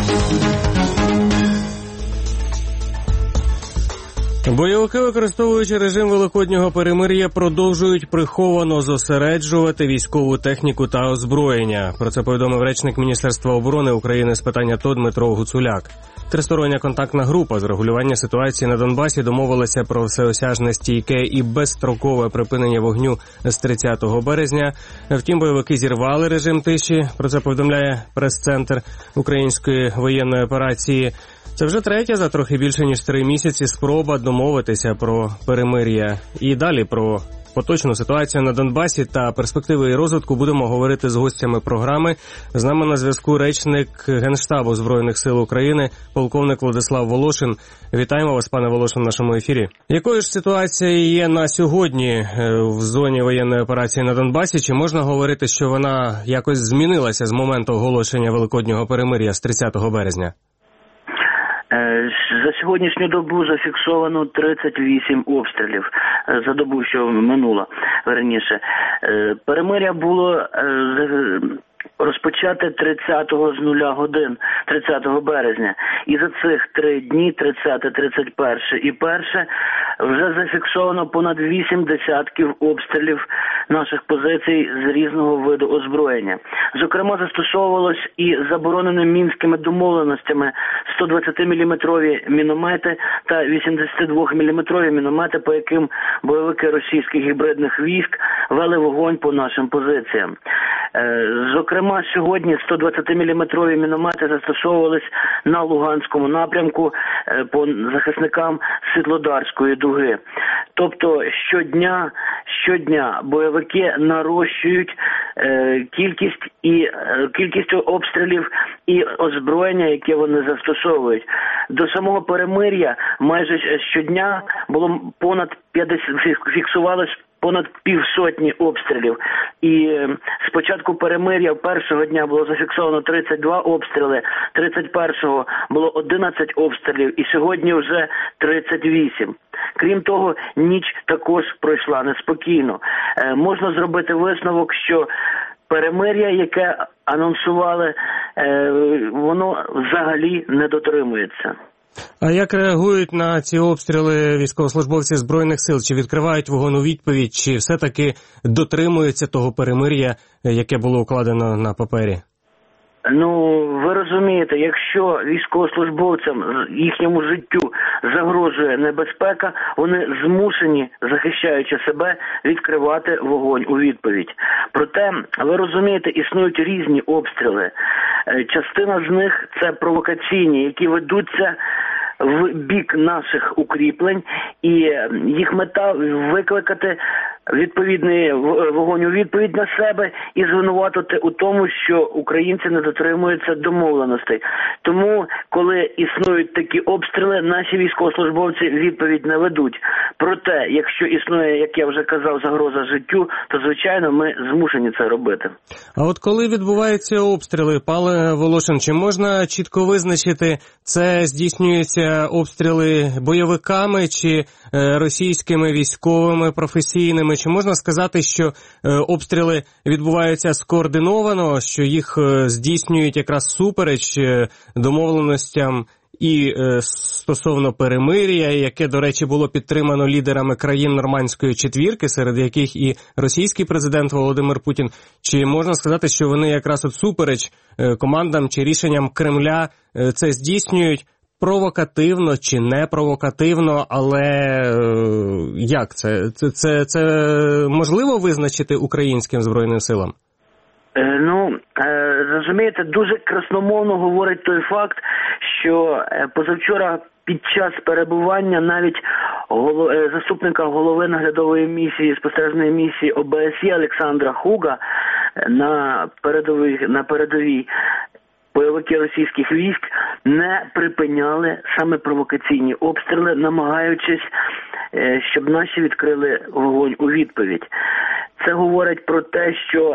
Бойовики, використовуючи режим великоднього перемир'я, продовжують приховано зосереджувати військову техніку та озброєння. Про це повідомив речник Міністерства оборони України з питань АТО Дмитро Гуцуляк. Тристороння контактна група з регулювання ситуації на Донбасі домовилася про всеосяжне, стійке і безстрокове припинення вогню з тридцятого березня. Втім, бойовики зірвали режим тиші. Про це повідомляє прес-центр української воєнної операції. Це вже третя за трохи більше ніж три місяці спроба домовитися про перемир'я. І далі про поточну ситуацію на Донбасі та перспективи її розвитку будемо говорити з гостями програми. З нами на зв'язку речник Генштабу Збройних сил України, полковник Владислав Волошин. Вітаємо вас, пане Волошин, в нашому ефірі. Якою ж ситуація є на сьогодні в зоні воєнної операції на Донбасі? Чи можна говорити, що вона якось змінилася з моменту оголошення великоднього перемир'я з тридцятого березня? За сьогоднішню добу зафіксовано тридцять вісім обстрілів за добу, що минула, верніше. Перемир'я було розпочати тридцятого з нуля годин, тридцятого березня. І за цих три дні, тридцяте, тридцять перше і перше, вже зафіксовано понад вісім десятків обстрілів наших позицій з різного виду озброєння. Зокрема, застосовувалось і заборонені мінськими домовленостями сто двадцятиміліметрові міномети та вісімдесятидвоміліметрові міномети, по яким бойовики російських гібридних військ вели вогонь по нашим позиціям. Зокрема, сьогодні сто двадцятиміліметрові міномети застосовувались на Луганському напрямку по захисникам Світлодарської дуги. Тобто щодня, щодня бойовики нарощують е, кількість і е, кількість обстрілів і озброєння, яке вони застосовують. До самого перемир'я майже щодня було понад п'ятдесят, фіксувалось понад півсотні обстрілів. І з початку перемир'я першого дня було зафіксовано тридцять два обстріли, тридцять першого було одинадцять обстрілів і сьогодні вже тридцять вісім. Крім того, ніч також пройшла неспокійно. Е, можна зробити висновок, що перемир'я, яке анонсували, е, воно взагалі не дотримується. А як реагують на ці обстріли військовослужбовці Збройних сил? Чи відкривають вогонь у відповідь, чи все-таки дотримуються того перемир'я, яке було укладено на папері? Ну, ви розумієте, якщо військовослужбовцям, їхньому життю загрожує небезпека, вони змушені, захищаючи себе, відкривати вогонь у відповідь. Проте, ви розумієте, існують різні обстріли. Частина з них – це провокаційні, які ведуться в бік наших укріплень, і їх мета – викликати відповідний вогонь у відповідь на себе і звинуватити у тому, що українці не дотримуються домовленостей. Тому, коли існують такі обстріли, наші військовослужбовці відповідь не ведуть. Проте, якщо існує, як я вже казав, загроза життю, то, звичайно, ми змушені це робити. А от коли відбуваються обстріли, пане Волошин, чи можна чітко визначити, це здійснюються обстріли бойовиками чи російськими військовими професійними? Чи можна сказати, що обстріли відбуваються скоординовано, що їх здійснюють якраз супереч домовленостям і е, стосовно перемир'я, яке, до речі, було підтримано лідерами країн Нормандської четвірки, серед яких і російський президент Володимир Путін. Чи можна сказати, що вони якраз от супереч е, командам чи рішенням Кремля е, це здійснюють провокативно чи не провокативно, але е, як це? Це, це? це можливо визначити українським Збройним силам? Е, ну, е, розумієте, дуже красномовно говорить той факт, що е, позавчора під час перебування навіть голов... е, заступника голови наглядової місії, спостережної місії О Б С Є Олександра Хуга на передовій, на передовій бойовики російських військ не припиняли саме провокаційні обстріли, намагаючись, е, щоб наші відкрили вогонь у відповідь. Це говорить про те, що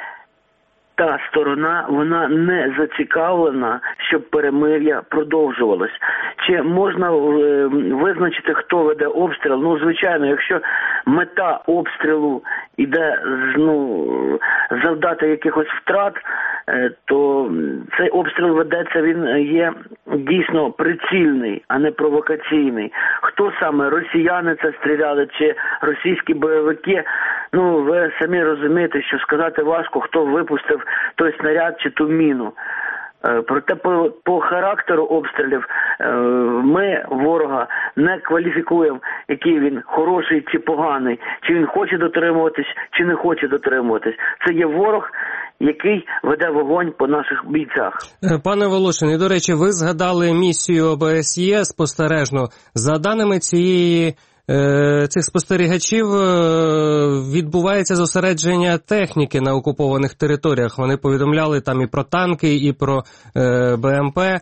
та сторона, вона не зацікавлена, щоб перемир'я продовжувалось. Чи можна е, визначити, хто веде обстріл? Ну, звичайно, якщо мета обстрілу йде ну, завдати якихось втрат, е, то цей обстріл ведеться, він є дійсно прицільний, а не провокаційний. Хто саме, росіяни це стріляли, чи російські бойовики? Ну, ви самі розумієте, що сказати важко, хто випустив той снаряд чи ту міну. Проте по, по характеру обстрілів ми ворога не кваліфікуємо, який він хороший чи поганий, чи він хоче дотримуватись, чи не хоче дотримуватись. Це є ворог, який веде вогонь по наших бійцях. Пане Волошин, і, до речі, ви згадали місію О Б С Є спостережну. За даними цієї цих спостерігачів відбувається зосередження техніки на окупованих територіях. Вони повідомляли там і про танки, і про Б М П.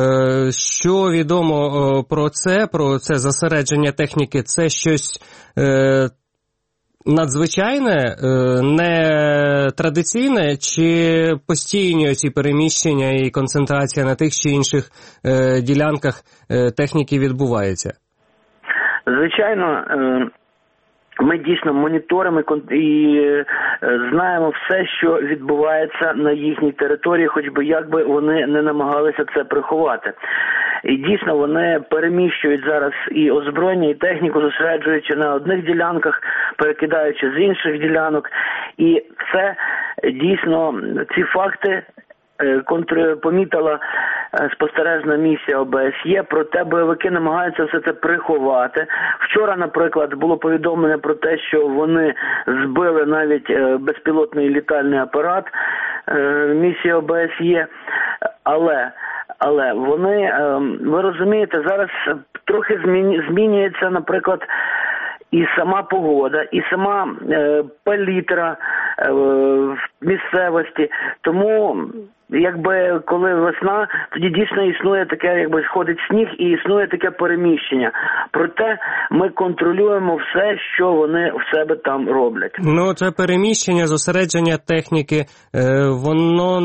Що відомо про це, про це зосередження техніки? Це щось надзвичайне, не традиційне, чи постійні ці переміщення і концентрація на тих чи інших ділянках техніки відбувається? Звичайно, ми дійсно моніторимо і знаємо все, що відбувається на їхній території, хоч би як би вони не намагалися це приховати. І дійсно вони переміщують зараз і озброєння, і техніку, зосереджуючи на одних ділянках, перекидаючи з інших ділянок. І це дійсно, ці факти контр... помітила спостережна місія О Б С Є, проте бойовики намагаються все це приховати. Вчора, наприклад, було повідомлення про те, що вони збили навіть безпілотний літальний апарат місії О Б С Є, але але вони, ви розумієте, зараз трохи змінюється, наприклад, і сама погода, і сама е, палітра е, в місцевості. Тому, якби, коли весна, тоді дійсно існує таке, якби, сходить сніг і існує таке переміщення. Проте ми контролюємо все, що вони в себе там роблять. Ну, це переміщення, зосередження техніки, е, воно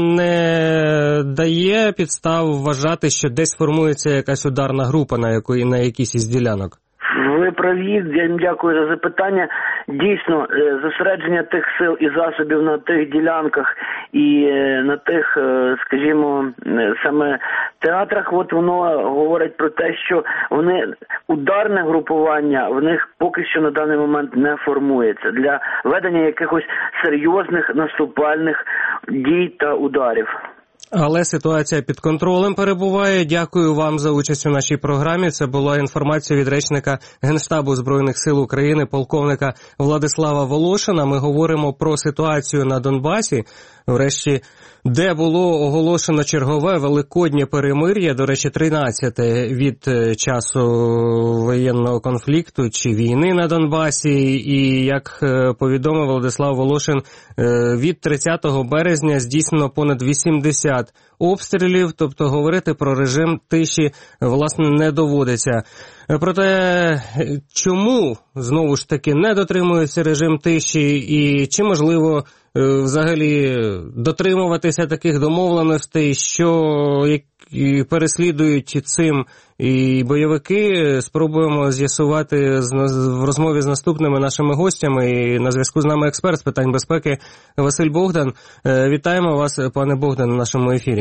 не дає підстав вважати, що десь формується якась ударна група на, якої, на якійсь із ділянок? Ви праві, я їм дякую за запитання. Дійсно, зосередження тих сил і засобів на тих ділянках і на тих, скажімо, саме театрах, от воно говорить про те, що вони, ударне групування в них поки що на даний момент не формується для ведення якихось серйозних наступальних дій та ударів. Але ситуація під контролем перебуває. Дякую вам за участь у нашій програмі. Це була інформація від речника Генштабу Збройних сил України, полковника Владислава Волошина. Ми говоримо про ситуацію на Донбасі. Врешті, де було оголошено чергове великоднє перемир'я, до речі, тринадцяте від часу воєнного конфлікту чи війни на Донбасі. І, як повідомив Владислав Волошин, від тридцятого березня здійснено понад вісімдесят обстрілів, тобто говорити про режим тиші, власне, не доводиться. Проте, чому, знову ж таки, не дотримується режим тиші і чи можливо взагалі дотримуватися таких домовленостей, що переслідують цим і бойовики, спробуємо з'ясувати в розмові з наступними нашими гостями. І на зв'язку з нами експерт з питань безпеки Василь Богдан. Вітаємо вас, пане Богдан, на нашому ефірі.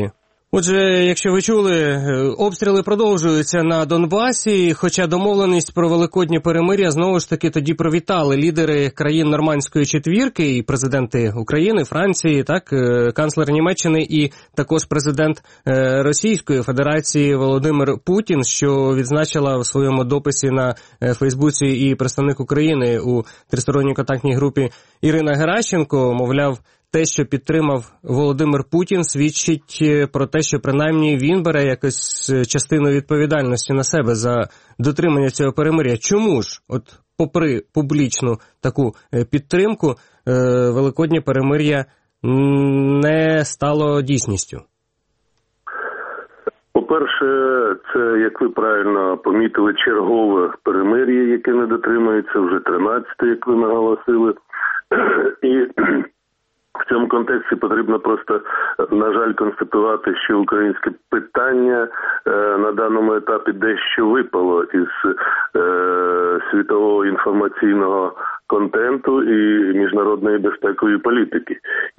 Отже, якщо ви чули, обстріли продовжуються на Донбасі, хоча домовленість про великоднє перемир'я знову ж таки тоді провітали лідери країн Нормандської четвірки, і президенти України, Франції, так, канцлер Німеччини і також президент Російської Федерації Володимир Путін, що відзначила в своєму дописі на Фейсбуці і представник України у тристоронній контактній групі Ірина Геращенко, мовляв, те, що підтримав Володимир Путін, свідчить про те, що принаймні він бере якусь частину відповідальності на себе за дотримання цього перемир'я. Чому ж, от попри публічну таку підтримку, великоднє перемир'я не стало дійсністю? По-перше, це, як ви правильно помітили, чергове перемир'я, яке не дотримується, вже тринадцяте, як ви наголосили. І в цьому контексті потрібно просто, на жаль, констатувати, що українське питання е, на даному етапі дещо випало із е, світового інформаційного контенту і міжнародної безпекової політики.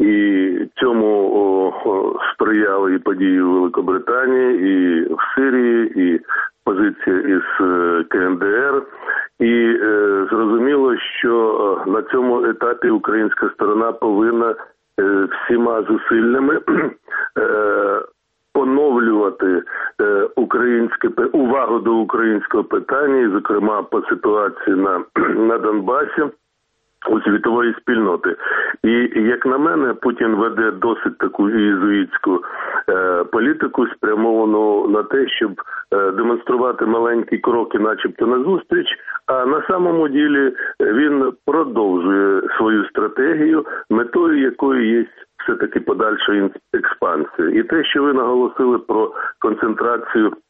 І цьому о, о, сприяли і події у Великобританії, і в Сирії, і позиція із е, ка ен де ер. І е, зрозуміло, що на цьому етапі українська сторона повинна е, всіма зусиллями е, поновлювати е, українське увагу до українського питання, і, зокрема, по ситуації на, на Донбасі у світової спільноти. І, як на мене, Путін веде досить таку єзуїтську е, політику, спрямовану на те, щоб е, демонструвати маленькі кроки начебто назустріч, а на самому ділі він продовжує свою стратегію, метою якої є все-таки подальша експансія. І те, що ви наголосили про концентрацію е,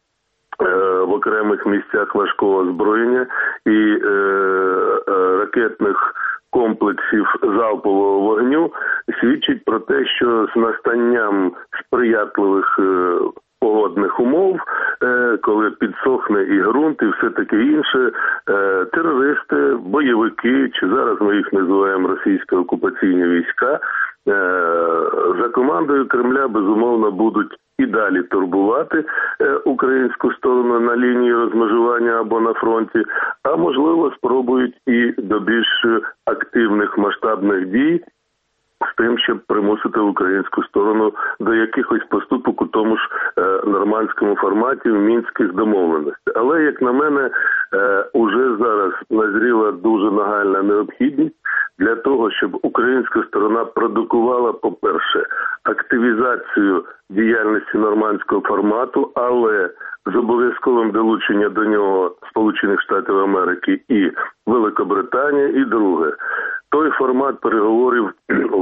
в окремих місцях важкого озброєння і е, е, ракетних комплексів залпового вогню, свідчить про те, що з настанням сприятливих е, погодних умов, е, коли підсохне і ґрунт, і все таке інше, е, терористи, бойовики, чи зараз ми їх називаємо російські окупаційні війська, е, за командою Кремля, безумовно, будуть і далі турбувати е, українську сторону на лінії розмежування або на фронті, а можливо спробують і до більш активних масштабних дій з тим, щоб примусити українську сторону до якихось поступок у тому ж е, нормандському форматі в мінських домовленостях. Але, як на мене, е, уже зараз назріла дуже нагальна необхідність для того, щоб українська сторона продукувала, по-перше, активізацію діяльності нормандського формату, але з обов'язковим долученням до нього Сполучених Штатів Америки і Великобританія. І друге, той формат переговорів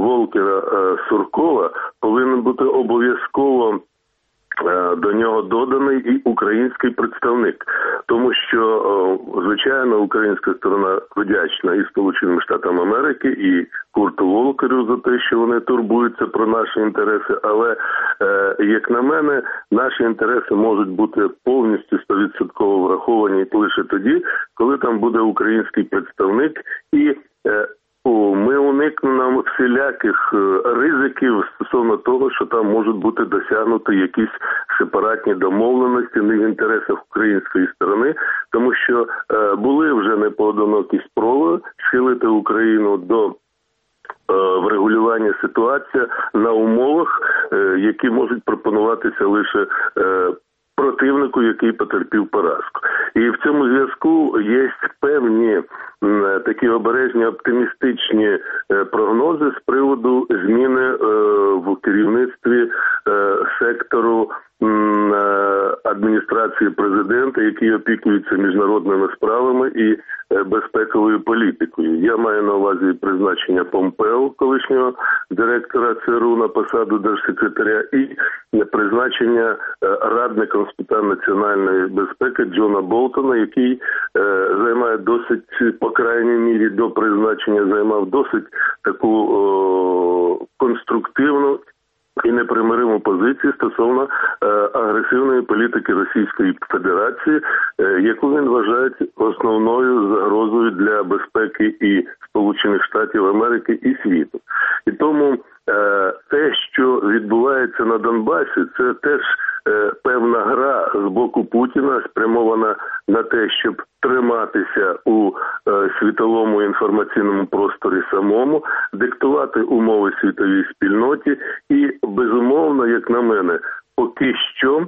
Волкера-Суркова повинен бути обов'язково до нього доданий і український представник. Тому що, звичайно, українська сторона вдячна і Сполученим Штатам Америки, і Курту Волкеру за те, що вони турбуються про наші інтереси. Але, як на мене, наші інтереси можуть бути повністю сто відсотків враховані лише тоді, коли там буде український представник і ми уникнемо всіляких ризиків стосовно того, що там можуть бути досягнуті якісь сепаратні домовленості не в інтересах української сторони, тому що е, були вже непоодинокі спроби схилити Україну до е, врегулювання ситуації на умовах, е, які можуть пропонуватися лише е, противнику, який потерпів поразку. І в цьому зв'язку є певні м, такі обережні оптимістичні е, прогнози з приводу зміни е, в керівництві е, сектору м, е, адміністрації президента, який опікується міжнародними справами і е, безпековою політикою. Я маю на увазі призначення Помпео, колишнього директора це ер у на посаду держсекретаря, і призначення е, радником з питань національної безпеки Джона Болтона, який е, займає досить, по крайній мірі, до призначення займав досить таку о, конструктивну і непримириму позицію стосовно е, агресивної агресивної політики Російської Федерації, яку він вважає основною загрозою для безпеки і Сполучених Штатів Америки, і світу. І тому те, що відбувається на Донбасі, це теж певна гра з боку Путіна, спрямована на те, щоб триматися у світовому інформаційному просторі самому, диктувати умови світовій спільноті і, безумовно, як на мене, поки що,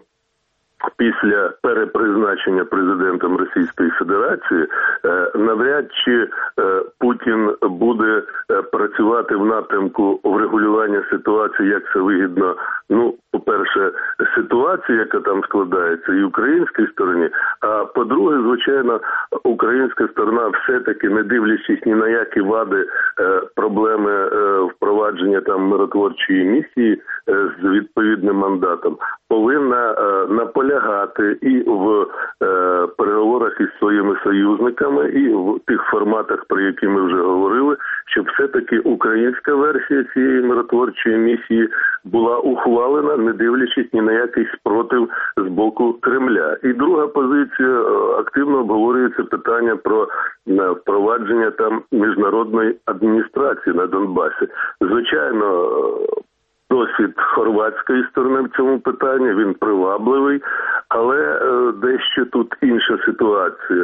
після перепризначення президентом Російської Федерації, навряд чи Путін буде працювати в напрямку врегулювання ситуації, як це вигідно, ну, по-перше, ситуації, яка там складається, і українській стороні, а по-друге, звичайно, українська сторона все-таки, не дивлячись ні на які вади, проблеми впровадження там миротворчої місії з відповідним мандатом, повинна наполягати і в переговорах із своїми союзниками, і в тих форматах, про які ми вже говорили, щоб все-таки українська версія цієї миротворчої місії була ухвалена, не дивлячись ні на який спротив з боку Кремля. І друга позиція, активно обговорюється питання про впровадження там міжнародної адміністрації на Донбасі. Звичайно, досвід хорватської сторони в цьому питанні, він привабливий, але дещо тут інша ситуація.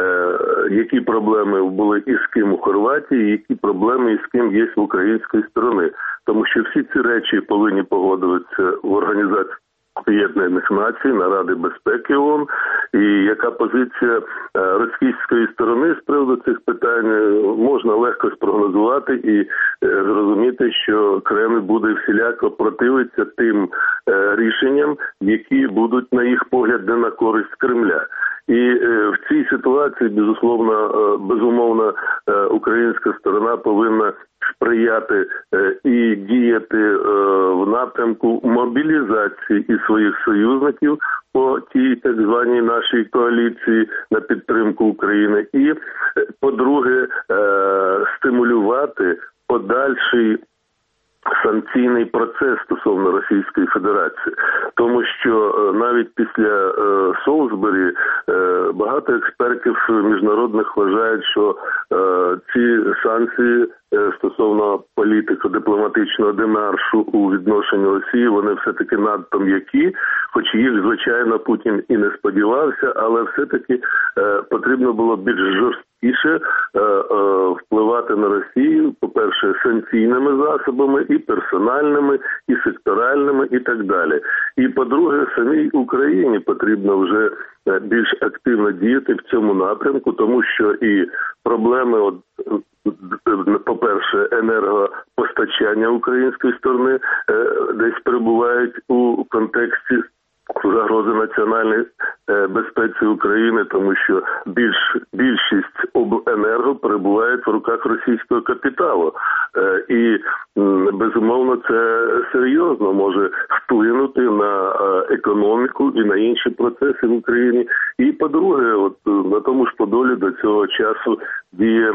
Які проблеми були і з ким у Хорватії, які проблеми і з ким є в української сторони. Тому що всі ці речі повинні погодитися в Організації Об'єднаних Націй, на Ради безпеки ООН, і яка позиція російської сторони з приводу цих питань можна легко спрогнозувати і зрозуміти, що Кремль буде всіляко противитися тим рішенням, які будуть, на їх погляд, не на користь Кремля. І в цій ситуації, безусловно, безумовно, українська сторона повинна сприяти і діяти в напрямку мобілізації і своїх союзників по тій так званій нашій коаліції на підтримку України. І, по-друге, стимулювати подальший санкційний процес стосовно Російської Федерації. Тому що навіть після е, Солсбері е, багато експертів міжнародних вважають, що е, ці санкції е, стосовно політико-дипломатичного демаршу у відношенні Росії, вони все-таки надто м'які, хоч їх, звичайно, Путін і не сподівався, але все-таки е, потрібно було більш жорсткіше е, е, впливати на Росію, по-перше, санкційними засобами, і персональними, і секторальними, і так далі. І, по-друге, самій Україні потрібно вже більш активно діяти в цьому напрямку, тому що і проблеми, от, по-перше, енергопостачання української сторони десь перебувають у контексті загрози національної безпеці України, тому що більш, більшість обленерго перебуває в руках російського капіталу. І, безумовно, це серйозно може вплинути на економіку і на інші процеси в Україні. І, по-друге, от на тому ж Подолі до цього часу діє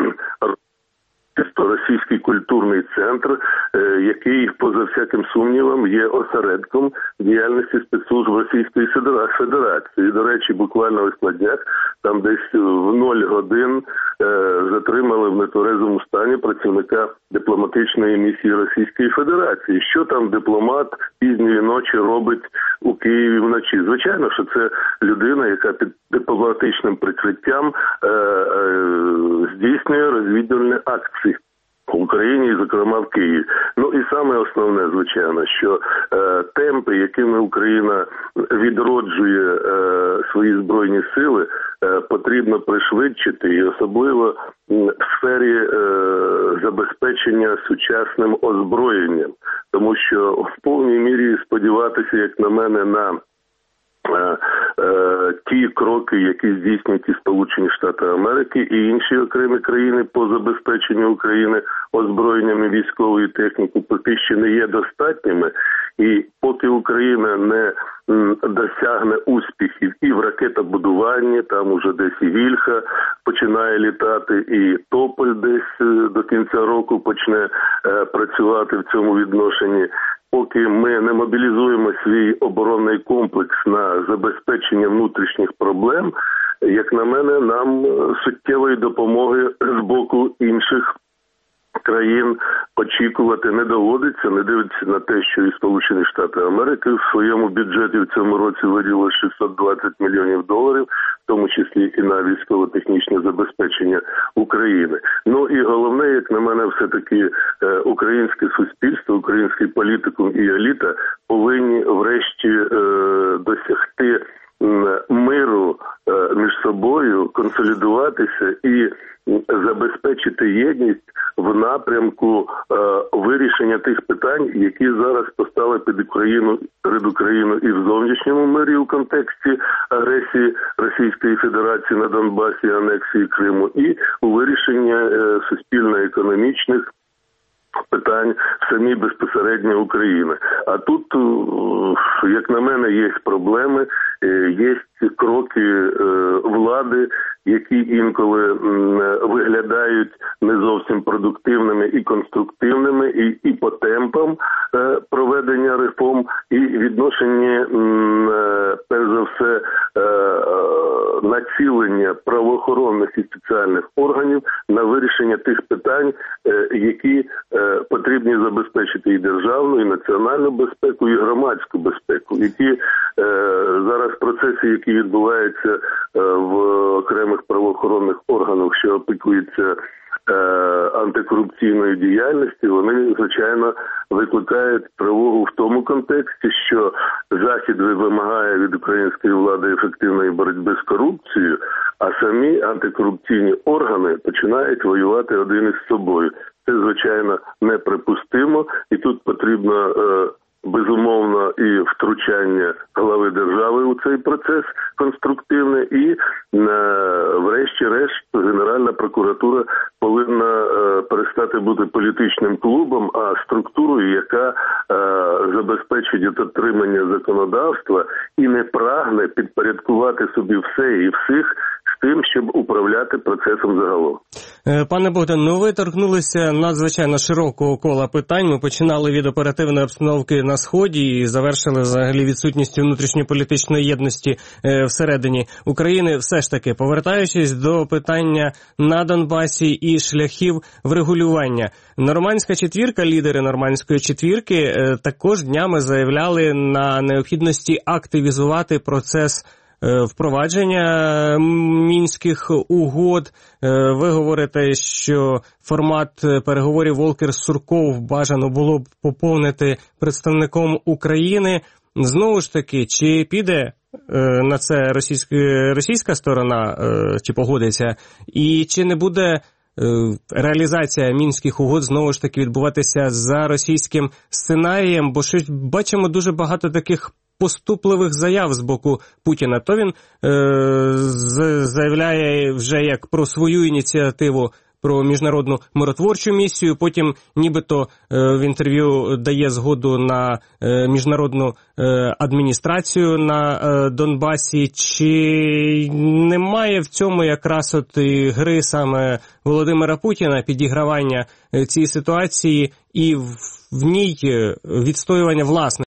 Російський культурний центр, який, поза всяким сумнівом, є осередком діяльності спецслужб Російської Федерації. І, до речі, буквально ось на днях там десь в нуль годин затримали в нетверезому стані працівника дипломатичної місії Російської Федерації. Що там дипломат пізньої ночі робить у Києві вночі? Звичайно, що це людина, яка під дипломатичним прикриттям е- е- здійснює розвідувальні акції в Україні, і, зокрема, в Києві. Ну і саме основне, звичайно, що е, темпи, якими Україна відроджує е, свої збройні сили, е, потрібно пришвидшити, і особливо в сфері е, забезпечення сучасним озброєнням. Тому що в повній мірі сподіватися, як на мене, на Е, е, ті кроки, які здійснюють і Сполучені Штати Америки і інші окремі країни по забезпеченню України озброєнням і військовою технікою, поки що не є достатніми. І поки Україна не м, досягне успіхів і в ракетобудуванні, там уже десь і Вільха починає літати, і Тополь десь до кінця року почне е, працювати в цьому відношенні, поки ми не мобілізуємо свій оборонний комплекс на забезпечення внутрішніх проблем, як на мене, нам суттєвої допомоги з боку інших країн очікувати не доводиться, не дивиться на те, що і Сполучені Штати Америки в своєму бюджеті в цьому році виділили шістсот двадцять мільйонів доларів, в тому числі і на військово-технічне забезпечення України. Ну і головне, як на мене, все-таки е, українське суспільство, український політикум і еліта повинні врешті е, досягти миру е, між собою, консолідуватися і забезпечити єдність в напрямку е, вирішення тих питань, які зараз постали під Україну, перед Україною і в зовнішньому мирі у контексті агресії Російської Федерації на Донбасі, анексії Криму, і у вирішення е, суспільно-економічних питань в самій безпосередньо України. А тут, як на мене, є проблеми, є кроки влади, які інколи виглядають не зовсім продуктивними і конструктивними, і, і по темпам проведення реформ, і відношення, перш за все, націлення правоохоронних і спеціальних органів на вирішення тих питань, які потрібні забезпечити і державну, і національну безпеку, і громадську безпеку, які зараз процеси, які відбуваються в окремих правоохоронних органах, що опікуються антикорупційної діяльності, вони, звичайно, викликають тривогу в тому контексті, що Захід вимагає від української влади ефективної боротьби з корупцією, а самі антикорупційні органи починають воювати один із собою. Це, звичайно, неприпустимо, і тут потрібно безумовно і втручання глави держави у цей процес конструктивне, і врешті-решт Генеральна прокуратура повинна перестати бути політичним клубом, а структурою, яка забезпечить дотримання законодавства і не прагне підпорядкувати собі все і всіх з тим, щоб управляти процесом загалом. Пане Богдан, ну ви торкнулися надзвичайно широкого кола питань. Ми починали від оперативної обстановки на Сході і завершили взагалі відсутністю внутрішньополітичної єдності всередині України. Все ж таки, повертаючись до питання на Донбасі і шляхів врегулювання. Нормандська четвірка, лідери Нормандської четвірки також днями заявляли на необхідності активізувати процес впровадження мінських угод. Ви говорите, що формат переговорів Волкер-Сурков бажано було б поповнити представником України. Знову ж таки, чи піде на це російська, російська сторона, чи погодиться, і чи не буде реалізація мінських угод знову ж таки відбуватися за російським сценарієм, бо щось бачимо дуже багато таких поступливих заяв з боку Путіна. То він е, заявляє вже як про свою ініціативу, про міжнародну миротворчу місію, потім нібито е, в інтерв'ю дає згоду на е, міжнародну е, адміністрацію на е, Донбасі. Чи немає в цьому якраз от і гри саме Володимира Путіна, підігравання е, цієї ситуації і в, в ній відстоювання власне